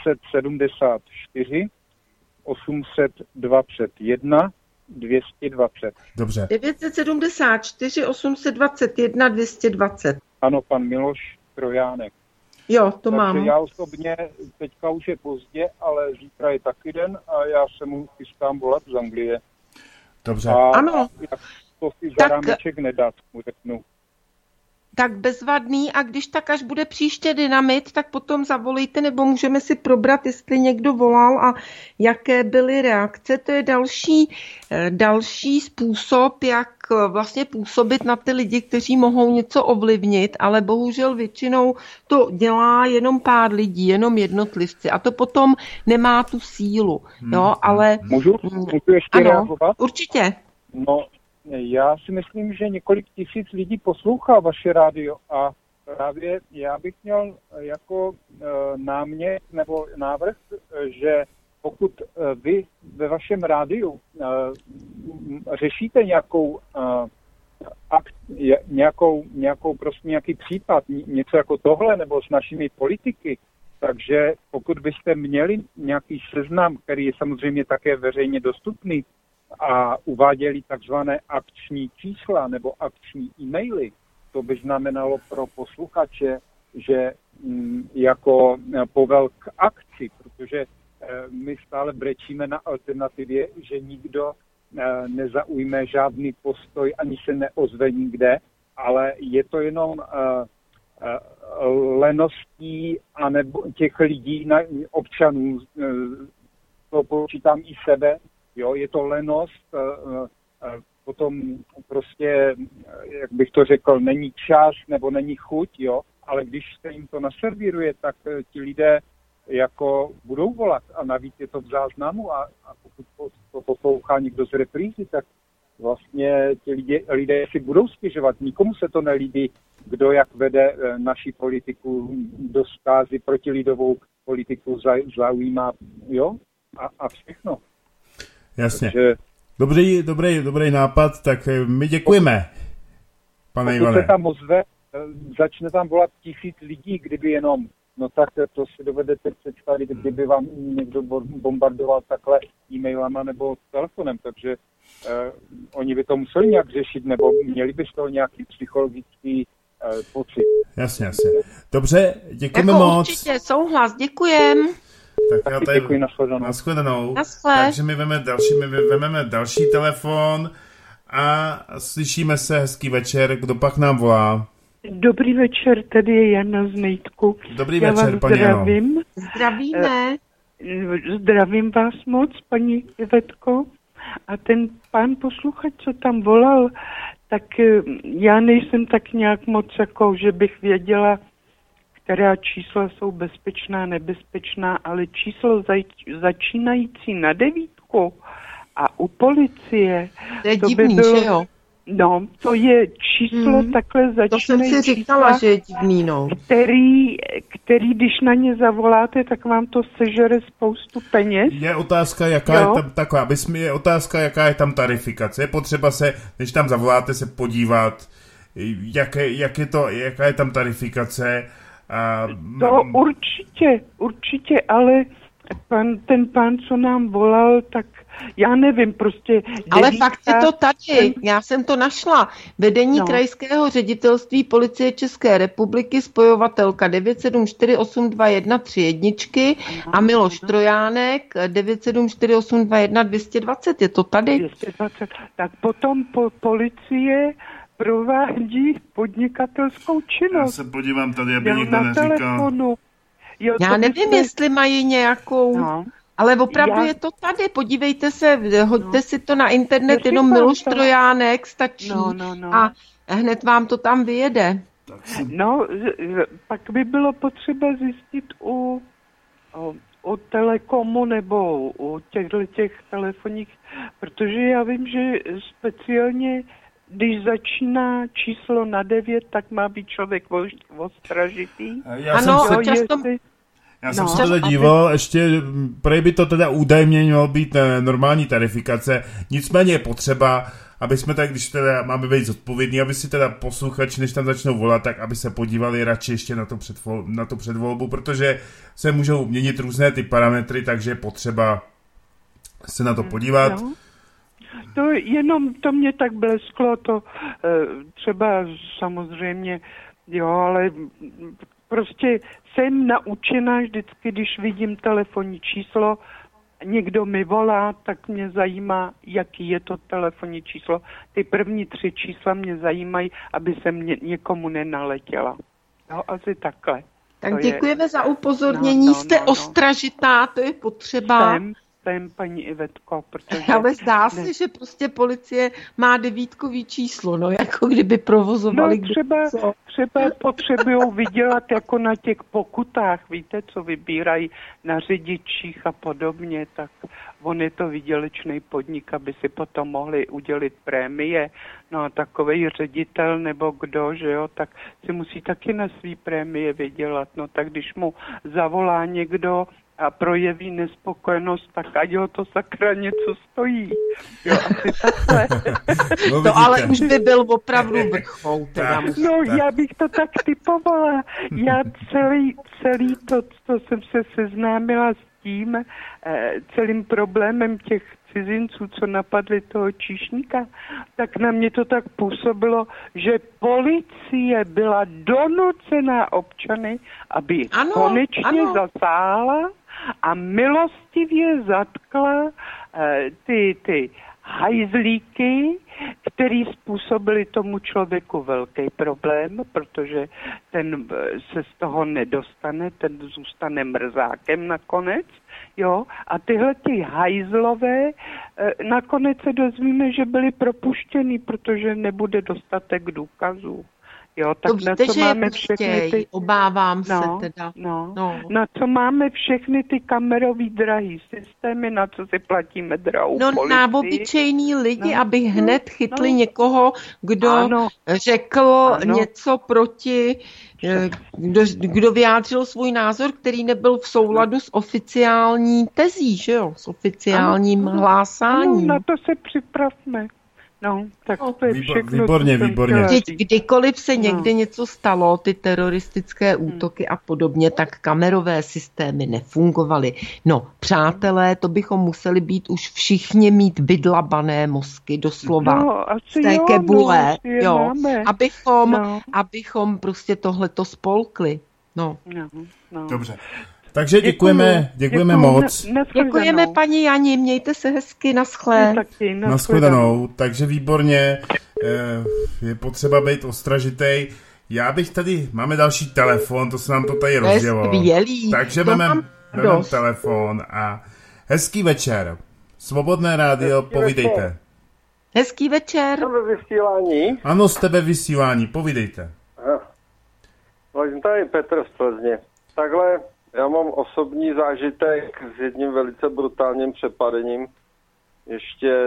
S10: 974 821 220.
S1: Dobře.
S3: 974 821 220.
S10: Ano, pan Miloš Krojánek.
S3: Jo, to mám.
S10: Takže já osobně, teďka už je pozdě, ale zítra je taky den a já se mu chystám volat z Anglie.
S1: Dobře.
S3: Ano.
S10: Jak to si za rámeček nedat, mu řeknu.
S3: Tak bezvadný, a když tak, až bude příště Dynamit, tak potom zavolejte, nebo můžeme si probrat, jestli někdo volal a jaké byly reakce. To je další způsob, jak vlastně působit na ty lidi, kteří mohou něco ovlivnit, ale bohužel většinou to dělá jenom pár lidí, jenom jednotlivci a to potom nemá tu sílu. Jo, ale...
S10: Můžu ještě reagovat?
S3: Určitě.
S10: No, já si myslím, že několik tisíc lidí poslouchá vaše rádio a právě já bych měl jako námět nebo návrh, že pokud vy ve vašem rádiu řešíte nějakou prostě nějaký případ, něco jako tohle, nebo s našimi politiky, takže pokud byste měli nějaký seznam, který je samozřejmě také veřejně dostupný, a uváděli takzvané akční čísla nebo akční e-maily, to by znamenalo pro posluchače, že jako povel k akci, protože my stále brečíme na alternativě, že nikdo nezaujme žádný postoj, ani se neozve nikde, ale je to jenom leností anebo těch lidí, občanů, to počítám i sebe. Jo, je to lenost, potom prostě, jak bych to řekl, není čas nebo není chuť, jo, ale když se jim to naservíruje, tak ti lidé jako budou volat a navíc je to v záznamu a pokud to poslouchá někdo z reprízy, tak vlastně ti lidé si budou stěžovat. Nikomu se to nelíbí, kdo jak vede naši politiku do zkázy, protilidovou politiku zaujímá, jo, a všechno.
S1: Jasně. Takže... Dobrý nápad, tak my děkujeme, pane Ivane.
S10: Pokud se tam ozve, začne tam volat 1000 lidí, kdyby jenom, no tak to si dovedete představit, kdyby vám někdo bombardoval takhle e-mailama nebo telefonem, takže oni by to museli nějak řešit, nebo měli by z toho nějaký psychologický pocit.
S1: Jasně. Dobře, děkujeme moc.
S3: Určitě, souhlas, děkujem.
S1: Tak já tady
S10: děkuji,
S1: nashledanou. Takže my vememe další telefon a slyšíme se. Hezký večer. Kdo pak nám volá?
S11: Dobrý večer, tady je Jana z Nejtku.
S1: Dobrý večer, paní Jano.
S3: Zdravíme.
S11: Zdravím vás moc, paní Ivetko. A ten pán posluchač, co tam volal, tak já nejsem tak nějak moc jako, že bych věděla, která čísla jsou bezpečná, nebezpečná, ale číslo začínající na 9 a u policie...
S3: To je divný, bylo, že jo?
S11: No, to je číslo takhle začínající. To
S3: jsem si říkala, že je divný, no.
S11: Který, když na ně zavoláte, tak vám to sežere spoustu peněz.
S1: Je otázka, jaká je tam taková, je otázka, jaká je tam tarifikace. Je potřeba se, když tam zavoláte, se podívat, jaká je tam tarifikace.
S11: To určitě, ale ten pán, co nám volal, tak já nevím, prostě...
S3: Ale fakt je to tady, já jsem to našla. Vedení Krajského ředitelství Policie České republiky, spojovatelka 9748213 a Miloš Trojánek 974821220, je to tady?
S11: 220, tak potom policie provádí podnikatelskou činnost.
S1: Já se podívám tady, aby nikdo neříkal.
S3: Já nevím, jestli mají nějakou... No. Ale opravdu je to tady, podívejte se, hoďte si to na internet, jenom Miloš Trojánek stačí a hned vám to tam vyjede.
S11: No, pak by bylo potřeba zjistit u Telekomu nebo u těch telefonních, protože já vím, že speciálně, když začíná číslo na 9, tak má být člověk ostražitý.
S1: Já jsem se teda díval, ještě prej by to teda údajně mělo být normální tarifikace, nicméně je potřeba, aby jsme tak, když teda máme být zodpovědní, aby si teda posluchači, než tam začnou volat, tak aby se podívali radši ještě na tu předvolbu, protože se můžou měnit různé ty parametry, takže je potřeba se na to podívat.
S11: No. To mě tak blesklo, to třeba samozřejmě, jo, ale prostě jsem naučená vždycky, když vidím telefonní číslo, někdo mi volá, tak mě zajímá, jaký je to telefonní číslo. Ty první 3 čísla mě zajímají, aby jsem někomu nenaletěla. No, asi takhle.
S3: Tak děkujeme za upozornění. Jste ostražitá, to je potřeba.
S11: Jsem paní Ivetko, protože...
S3: Ale zdá se, že prostě policie má 9kový číslo, no, jako kdyby provozovali...
S11: No třeba potřebujou vydělat jako na těch pokutách, víte, co vybírají na řidičích a podobně, tak on je to výdělečný podnik, aby si potom mohli udělit prémie. No a takovej ředitel nebo kdo, že jo, tak si musí taky na svý prémie vydělat. No tak když mu zavolá někdo a projeví nespokojenost, tak ať ho to sakra něco stojí. Jo, asi takhle.
S3: To ale už by byl opravdu vrchol.
S11: Já bych to tak typovala. Já celý to, co jsem se seznámila s tím, celým problémem těch cizinců, co napadli toho číšníka, tak na mě to tak působilo, že policie byla donucená občany, aby konečně zasáhla a milostivě zatkla ty hajzlíky, který způsobili tomu člověku velký problém, protože ten se z toho nedostane, ten zůstane mrzákem nakonec, jo, a tyhle ty hajzlové nakonec se dozvíme, že byli propuštěni, protože nebude dostatek důkazů. Jo, tak
S3: to víte,
S11: na co máme všechny ty...
S3: obávám se teda.
S11: Na co máme všechny ty kamerový drahý systémy, na co si platíme drahou policii.
S3: Na obyčejný lidi, aby hned chytli někoho, kdo řekl něco proti, kdo vyjádřil svůj názor, který nebyl v souladu s oficiální tezí, že jo? S oficiálním hlásáním.
S11: Na to se připravme. No, tak to je všechno.
S1: Výborně.
S3: Kdykoliv se někde něco stalo, ty teroristické útoky a podobně, tak kamerové systémy nefungovaly. No, přátelé, to bychom museli být už všichni mít vydlabané mozky, doslova. Z té kebule, abychom prostě tohleto spolkli. No.
S1: Dobře. Takže děkujeme moc.
S3: Děkujeme paní Jani, mějte se hezky, naschle.
S1: Naschledanou, takže výborně, je potřeba být ostražitej. Já bych tady, máme další telefon, to se nám to tady rozdělo. Takže máme telefon a hezký večer. Svobodné rádio, povídejte.
S3: Hezký večer.
S12: Jste ve vysílání?
S1: Ano, jste ve vysílání, povídejte.
S12: Vážím, tady Petr z Plzně. Takhle, já mám osobní zážitek s jedním velice brutálním přepadením. Ještě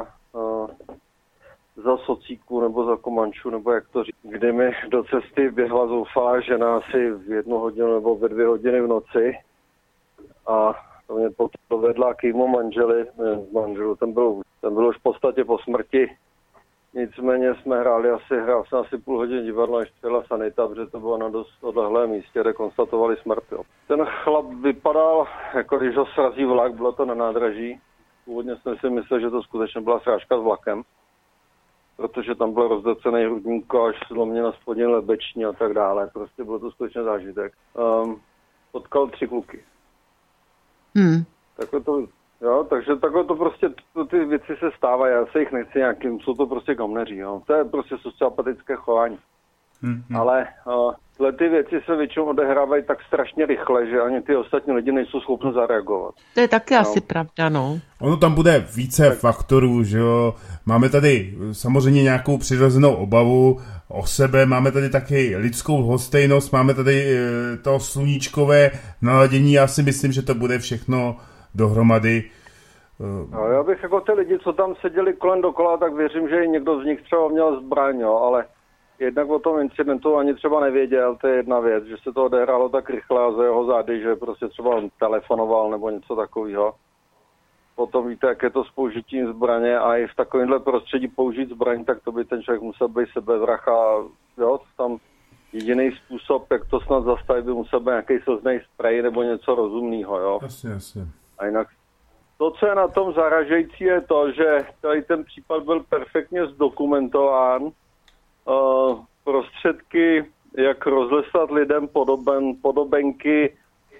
S12: za Socíku nebo za Komančů, nebo jak to říct, kdy mi do cesty běhla zoufalá žena asi v 1 hodinu nebo ve 2 hodiny v noci a to mě potom vedla k jejímu manželu, ten byl už v podstatě po smrti. Nicméně jsme hrál jsem asi půl hodiny divadla, než přijela sanita, protože to bylo na dost odlehlém místě, kde konstatovali smrt. Jo. Ten chlap vypadal, jako když ho srazí vlak, bylo to na nádraží. Původně jsem si myslel, že to skutečně byla srážka s vlakem, protože tam byl rozdrcený hrudník až zloměna spodní lebeční a tak dále. Prostě bylo to skutečně zážitek. Potkal 3 kluky. Takže takhle to prostě, ty věci se stávají, já se jich nechci nějakým, jsou to prostě kamneří, jo. To je prostě sociopatické chování. Ale ty věci se většinou odehrávají tak strašně rychle, že ani ty ostatní lidi nejsou schopni zareagovat.
S3: To je taky asi pravda, no.
S1: Ono tam bude více faktorů, že jo. Máme tady samozřejmě nějakou přirozenou obavu o sebe, máme tady taky lidskou lhostejnost, máme tady to sluníčkové naladění, já si myslím, že to bude všechno dohromady.
S12: No, já bych jako ty lidi, co tam seděli kolem dokola, tak věřím, že i někdo z nich třeba měl zbraň, jo, ale jednak o tom incidentu ani třeba nevěděl, to je jedna věc, že se to odehrálo tak rychle a za jeho zády, že prostě třeba on telefonoval nebo něco takového. Potom víte, jak je to s použitím zbraně a i v takovémhle prostředí použít zbraň, tak to by ten člověk musel být sebevrach a jo, tam jediný způsob, jak to snad zastavit, by musel být nějaký slznej sprej nebo něco rozumného, jo.
S1: Jasně.
S12: A jinak to, co je na tom zaražející, je to, že tady ten případ byl perfektně zdokumentován. Prostředky, jak rozlesat lidem podobenky,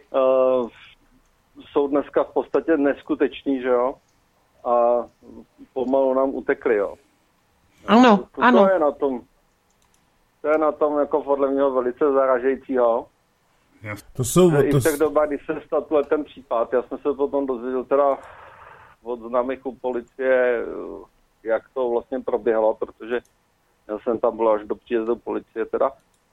S12: jsou dneska v podstatě neskutečný, že jo? A pomalu nám utekli, jo.
S3: Ano.
S12: To je na tom jako podle mě velice zaražejícího. I v těch dobách, když se stal ten případ, já jsem se potom dozvěděl teda od známých u policie, jak to vlastně proběhlo, protože já jsem tam byl až do příjezdu policie teda.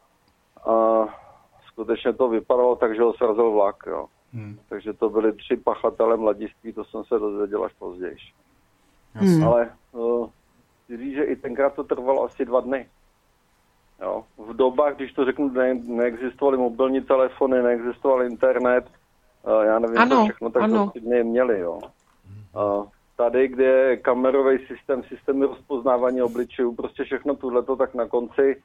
S12: A skutečně to vypadalo tak, že ho srazil vlak, jo. Takže to byli 3 pachatelé mladiství, to jsem se dozvěděl až později. Ale chci říct, že i tenkrát to trvalo asi 2 dny. Jo. V dobách, když to řeknu, neexistovaly mobilní telefony, neexistoval internet, já nevím, co všechno, tak to dny měli, jo. Tady, kde je kamerový systémy rozpoznávání obličejů, prostě všechno tohleto, tak na konci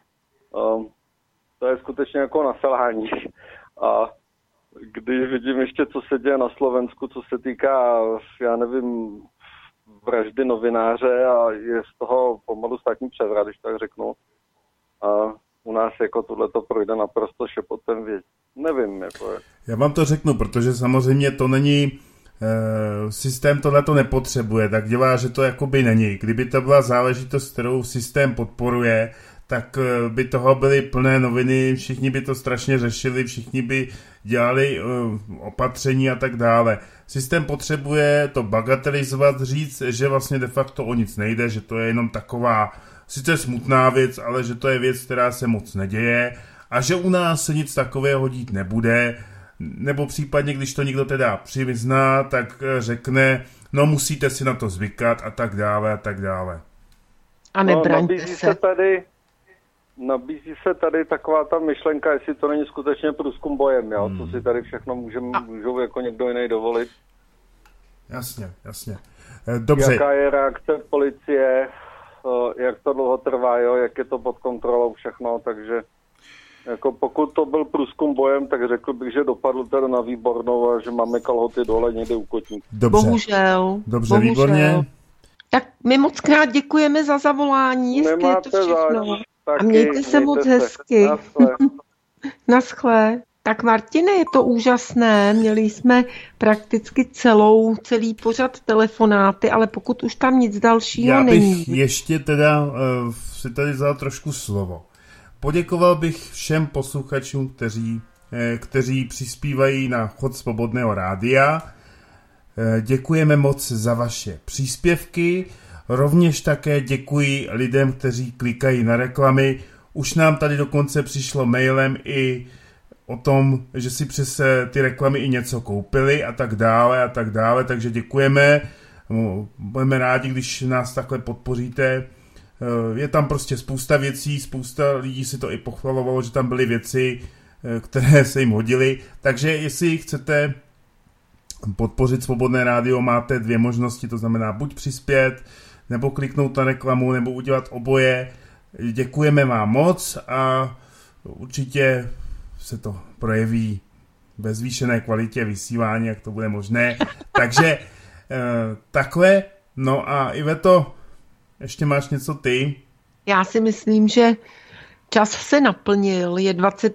S12: to je skutečně jako na selhání. A když vidím ještě, co se děje na Slovensku, co se týká, já nevím, vraždy novináře a je z toho pomalu státní převrat, když tak řeknu. A u nás jako tohleto projde naprosto šepotem věc. Nevím, jako je.
S1: Já vám to řeknu, protože samozřejmě to není, systém tohleto nepotřebuje, tak dělá, že to jakoby není. Kdyby to byla záležitost, kterou systém podporuje, tak by toho byly plné noviny, všichni by to strašně řešili, všichni by dělali opatření a tak dále. Systém potřebuje to bagatelizovat, říct, že vlastně de facto o nic nejde, že to je jenom taková sice smutná věc, ale že to je věc, která se moc neděje a že u nás se nic takového dít nebude, nebo případně, když to někdo teda přizná, tak řekne, no musíte si na to zvykat a tak dále a tak dále.
S3: A nebraňte se.
S12: Nabízí se tady taková ta myšlenka, jestli to není skutečně průzkum bojem, jo? Co si tady všechno můžou jako někdo jiný dovolit.
S1: Jasně. Dobře.
S12: Jaká je reakce policie, jak to dlouho trvá, jo? Jak je to pod kontrolou všechno, takže jako pokud to byl průzkum bojem, tak řekl bych, že dopadl teda na výbornou a že máme kalhoty dole někde u kotníku.
S3: Bohužel.
S1: Výborně.
S3: Tak my moc krát děkujeme za zavolání, hezké je to všechno. A mějte se moc hezky. Naschle. Tak Martine, je to úžasné, měli jsme prakticky celý pořad telefonáty, ale pokud už tam nic dalšího není.
S1: Já bych ještě teda si tady vzal trošku slovo. Poděkoval bych všem posluchačům, kteří přispívají na chod Svobodného rádia. Děkujeme moc za vaše příspěvky, rovněž také děkuji lidem, kteří klikají na reklamy. Už nám tady dokonce přišlo mailem i o tom, že si přes ty reklamy i něco koupili a tak dále, takže děkujeme. Budeme rádi, když nás takhle podpoříte. Je tam prostě spousta věcí, spousta lidí si to i pochvalovalo, že tam byly věci, které se jim hodily. Takže jestli chcete podpořit Svobodné rádio, máte dvě možnosti, to znamená buď přispět, nebo kliknout na reklamu, nebo udělat oboje. Děkujeme vám moc a určitě se to projeví ve zvýšené kvalitě vysílání, jak to bude možné. Takže takhle. No a Iveto, ještě máš něco ty?
S3: Já si myslím, že čas se naplnil, je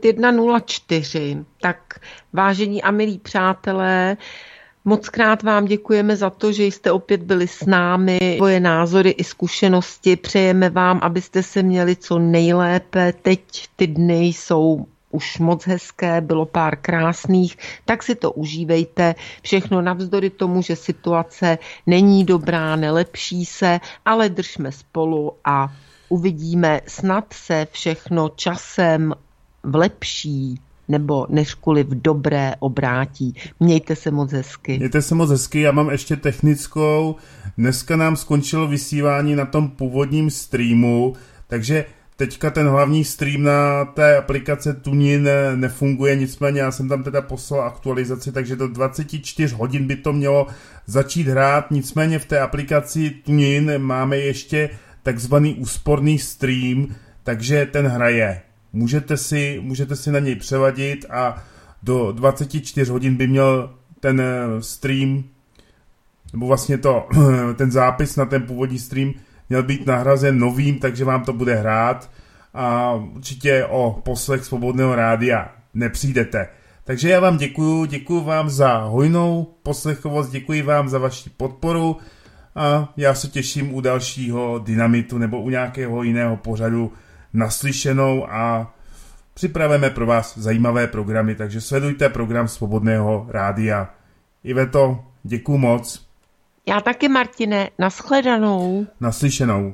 S3: 21:04, tak vážení a milí přátelé, mockrát vám děkujeme za to, že jste opět byli s námi, svoje názory i zkušenosti, přejeme vám, abyste se měli co nejlépe, teď ty dny jsou už moc hezké, bylo pár krásných, tak si to užívejte. Všechno navzdory tomu, že situace není dobrá, nelepší se, ale držme spolu a uvidíme, snad se všechno časem v lepší nebo nežkuli v dobré obrátí. Mějte se moc hezky.
S1: Mějte se moc hezky, já mám ještě technickou. Dneska nám skončilo vysílání na tom původním streamu, takže teďka ten hlavní stream na té aplikace TuneIn nefunguje, nicméně já jsem tam teda poslal aktualizaci, takže do 24 hodin by to mělo začít hrát, nicméně v té aplikaci TuneIn máme ještě takzvaný úsporný stream, takže ten hraje. Můžete si na něj přeladit a do 24 hodin by měl ten stream, nebo vlastně ten zápis na ten původní stream měl být nahrazen novým, takže vám to bude hrát a určitě o poslech Svobodného rádia nepřijdete. Takže já vám děkuju vám za hojnou poslechovost, děkuji vám za vaši podporu a já se těším u dalšího Dynamitu nebo u nějakého jiného pořadu naslyšenou a připravíme pro vás zajímavé programy, takže sledujte program Svobodného rádia. Iveto, děkuju moc.
S3: Já taky, Martine, nashledanou.
S1: Naslyšenou.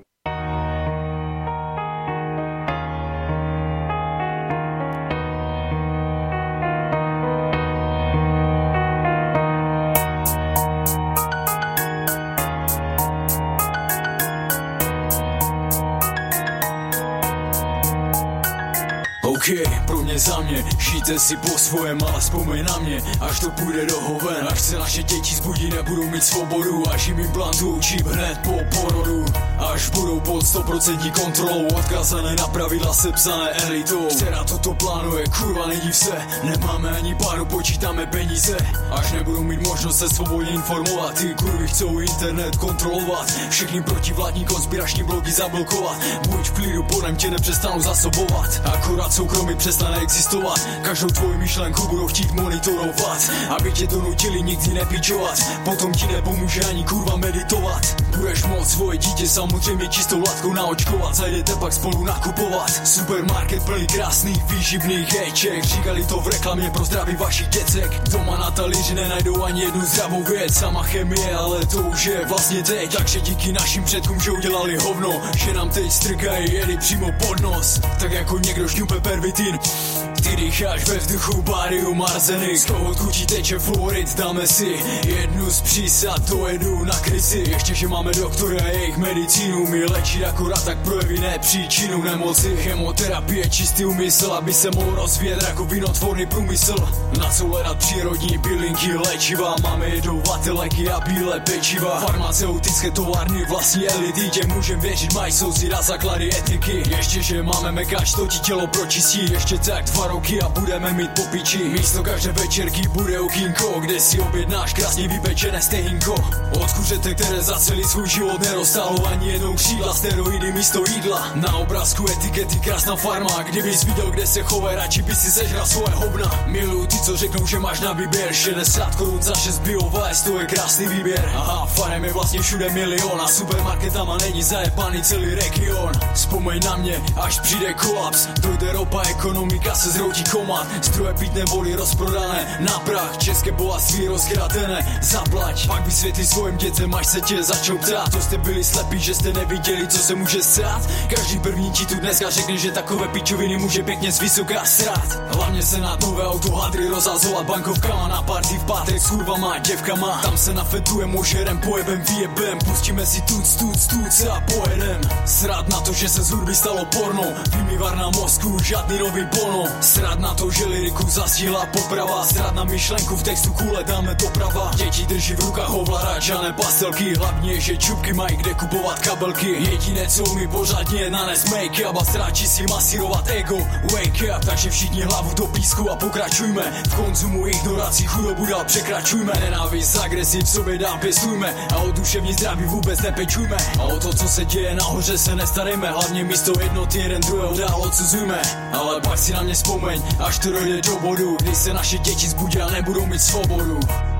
S2: Pro mě za mě, žijte si po svojem, ale vzpomeň na mě, až to půjde do hoven. Až se naše děti zbudí, nebudou mít svobodu, až jim implantují čip hned po porodu. Až budou pod 100% kontrolou, odkazané na pravidla sepsané elitou, která toto plánuje, kurva nediv se. Nemáme ani páru, počítáme peníze. Až nebudou mít možnost se svobodně informovat, ty kurvy chcou internet kontrolovat, všechny protivládní konspirační blogy zablokovat. Buď v klidu, podem tě nepřestanou zasobovat, akorát soukromí přestane existovat. Každou tvoji myšlenku budou chtít monitorovat, aby tě donutili nikdy nepičovat. Potom ti nepomůže ani kurva meditovat. Budeš moct svoje dítě samozřejmě čistou látkou naočkovat, zajdete pak spolu nakupovat. Supermarket plný krásných výživných hejček, říkali to v reklamě pro zdraví vašich děcek. Doma na talíři nenajdou ani jednu zdravou věc, sama chemie, ale to už je vlastně teď. Takže díky našim předkům, že udělali hovno, že nám teď strkají jedy přímo pod nos. Tak jako někdo šňupe pervitin, ty dýcháš ve vzduchu barium arzenik. Z toho odkud teče fluorid, dáme si jednu z přísad, dojedu na krysi. Ještě, že máme doktory a jejich medicínu, my léčit akorát tak projeví, ne příčinu nemoci. Chemoterapie, čistý úmysl, aby se mohl rozvíjet rakovinotvorný průmysl. Na co hledat přírodní bylinky, léčiva, máme jedovaté léky a bílé pečiva. Farmaceutické továrny, vlastní elity, tě můžem věřit, mají souzít a základy etiky. Ještě, že máme mekáč, to ti tělo pročistí, ještě tak 2 roky a budeme mít po piči. Místo každé večerky bude okýnko, kde si objednáš krásně vypečené stehínko. Od kuřete, které za celý svůj život nerostalo ani jednou křídla, steroidy místo jídla. Na obrázku etikety krásná farma, kdybys viděl, kde se chovají, radši by si sežral svoje hovna. Miluju ty, co řeknou, že máš na výběr 60 korun za 6 biovést, to je krásný výběr. Aha, farem je vlastně všude milion a supermarketama není zajebaný celý region. Vzpomeň na mě, až přijde kolaps, dojde ropa, ekonomika se
S13: zroutí komát, zdroje pitné vody rozprodané na prach, české bohatství rozkradené, zaplať, pak vysvětli svojim dětem, až se tě začnou ptát, to jste byli slepí, že jste neviděli, co se může stát, každý první ti tu dneska řekne, že takové pičoviny může pěkně z vysoká srát, hlavně se na nové auto hadry rozhazovat bankovkama, na party v pátek s kurvama, děvkama, tam se nafetujeme, ožerem, pojebem, vyjebem, pustíme si tuc a pojedem, srát na to, že se z hudby stalo porno, vymývar na mozku, žádný nový bono, srát na to, že liriku zastihla poprava, srát na myšlenku, v textu kůle dáme doprava, děti drží v rukách ovladač a ne pastelky, hlavně, že čupky mají kde kupovat kabelky, jediné, co umí pořádně nanes make-up a stráčí si masírovat ego, wake up, takže všichni hlavu do písku a pokračujme, v konzumu ignorací chudobu dál překračujme, nenávist, agresiv sobě dál pěstujme a o duševní zdraví vůbec nepečujme a o to, co se děje nahoře, se nestarejme, hlavně místo jednoty jeden druhého dál odsuzujme, ale pak si na mě vzpomeň, až to dojde do bodu, kdy se naše děti zbudí a nebudou mít svobodu.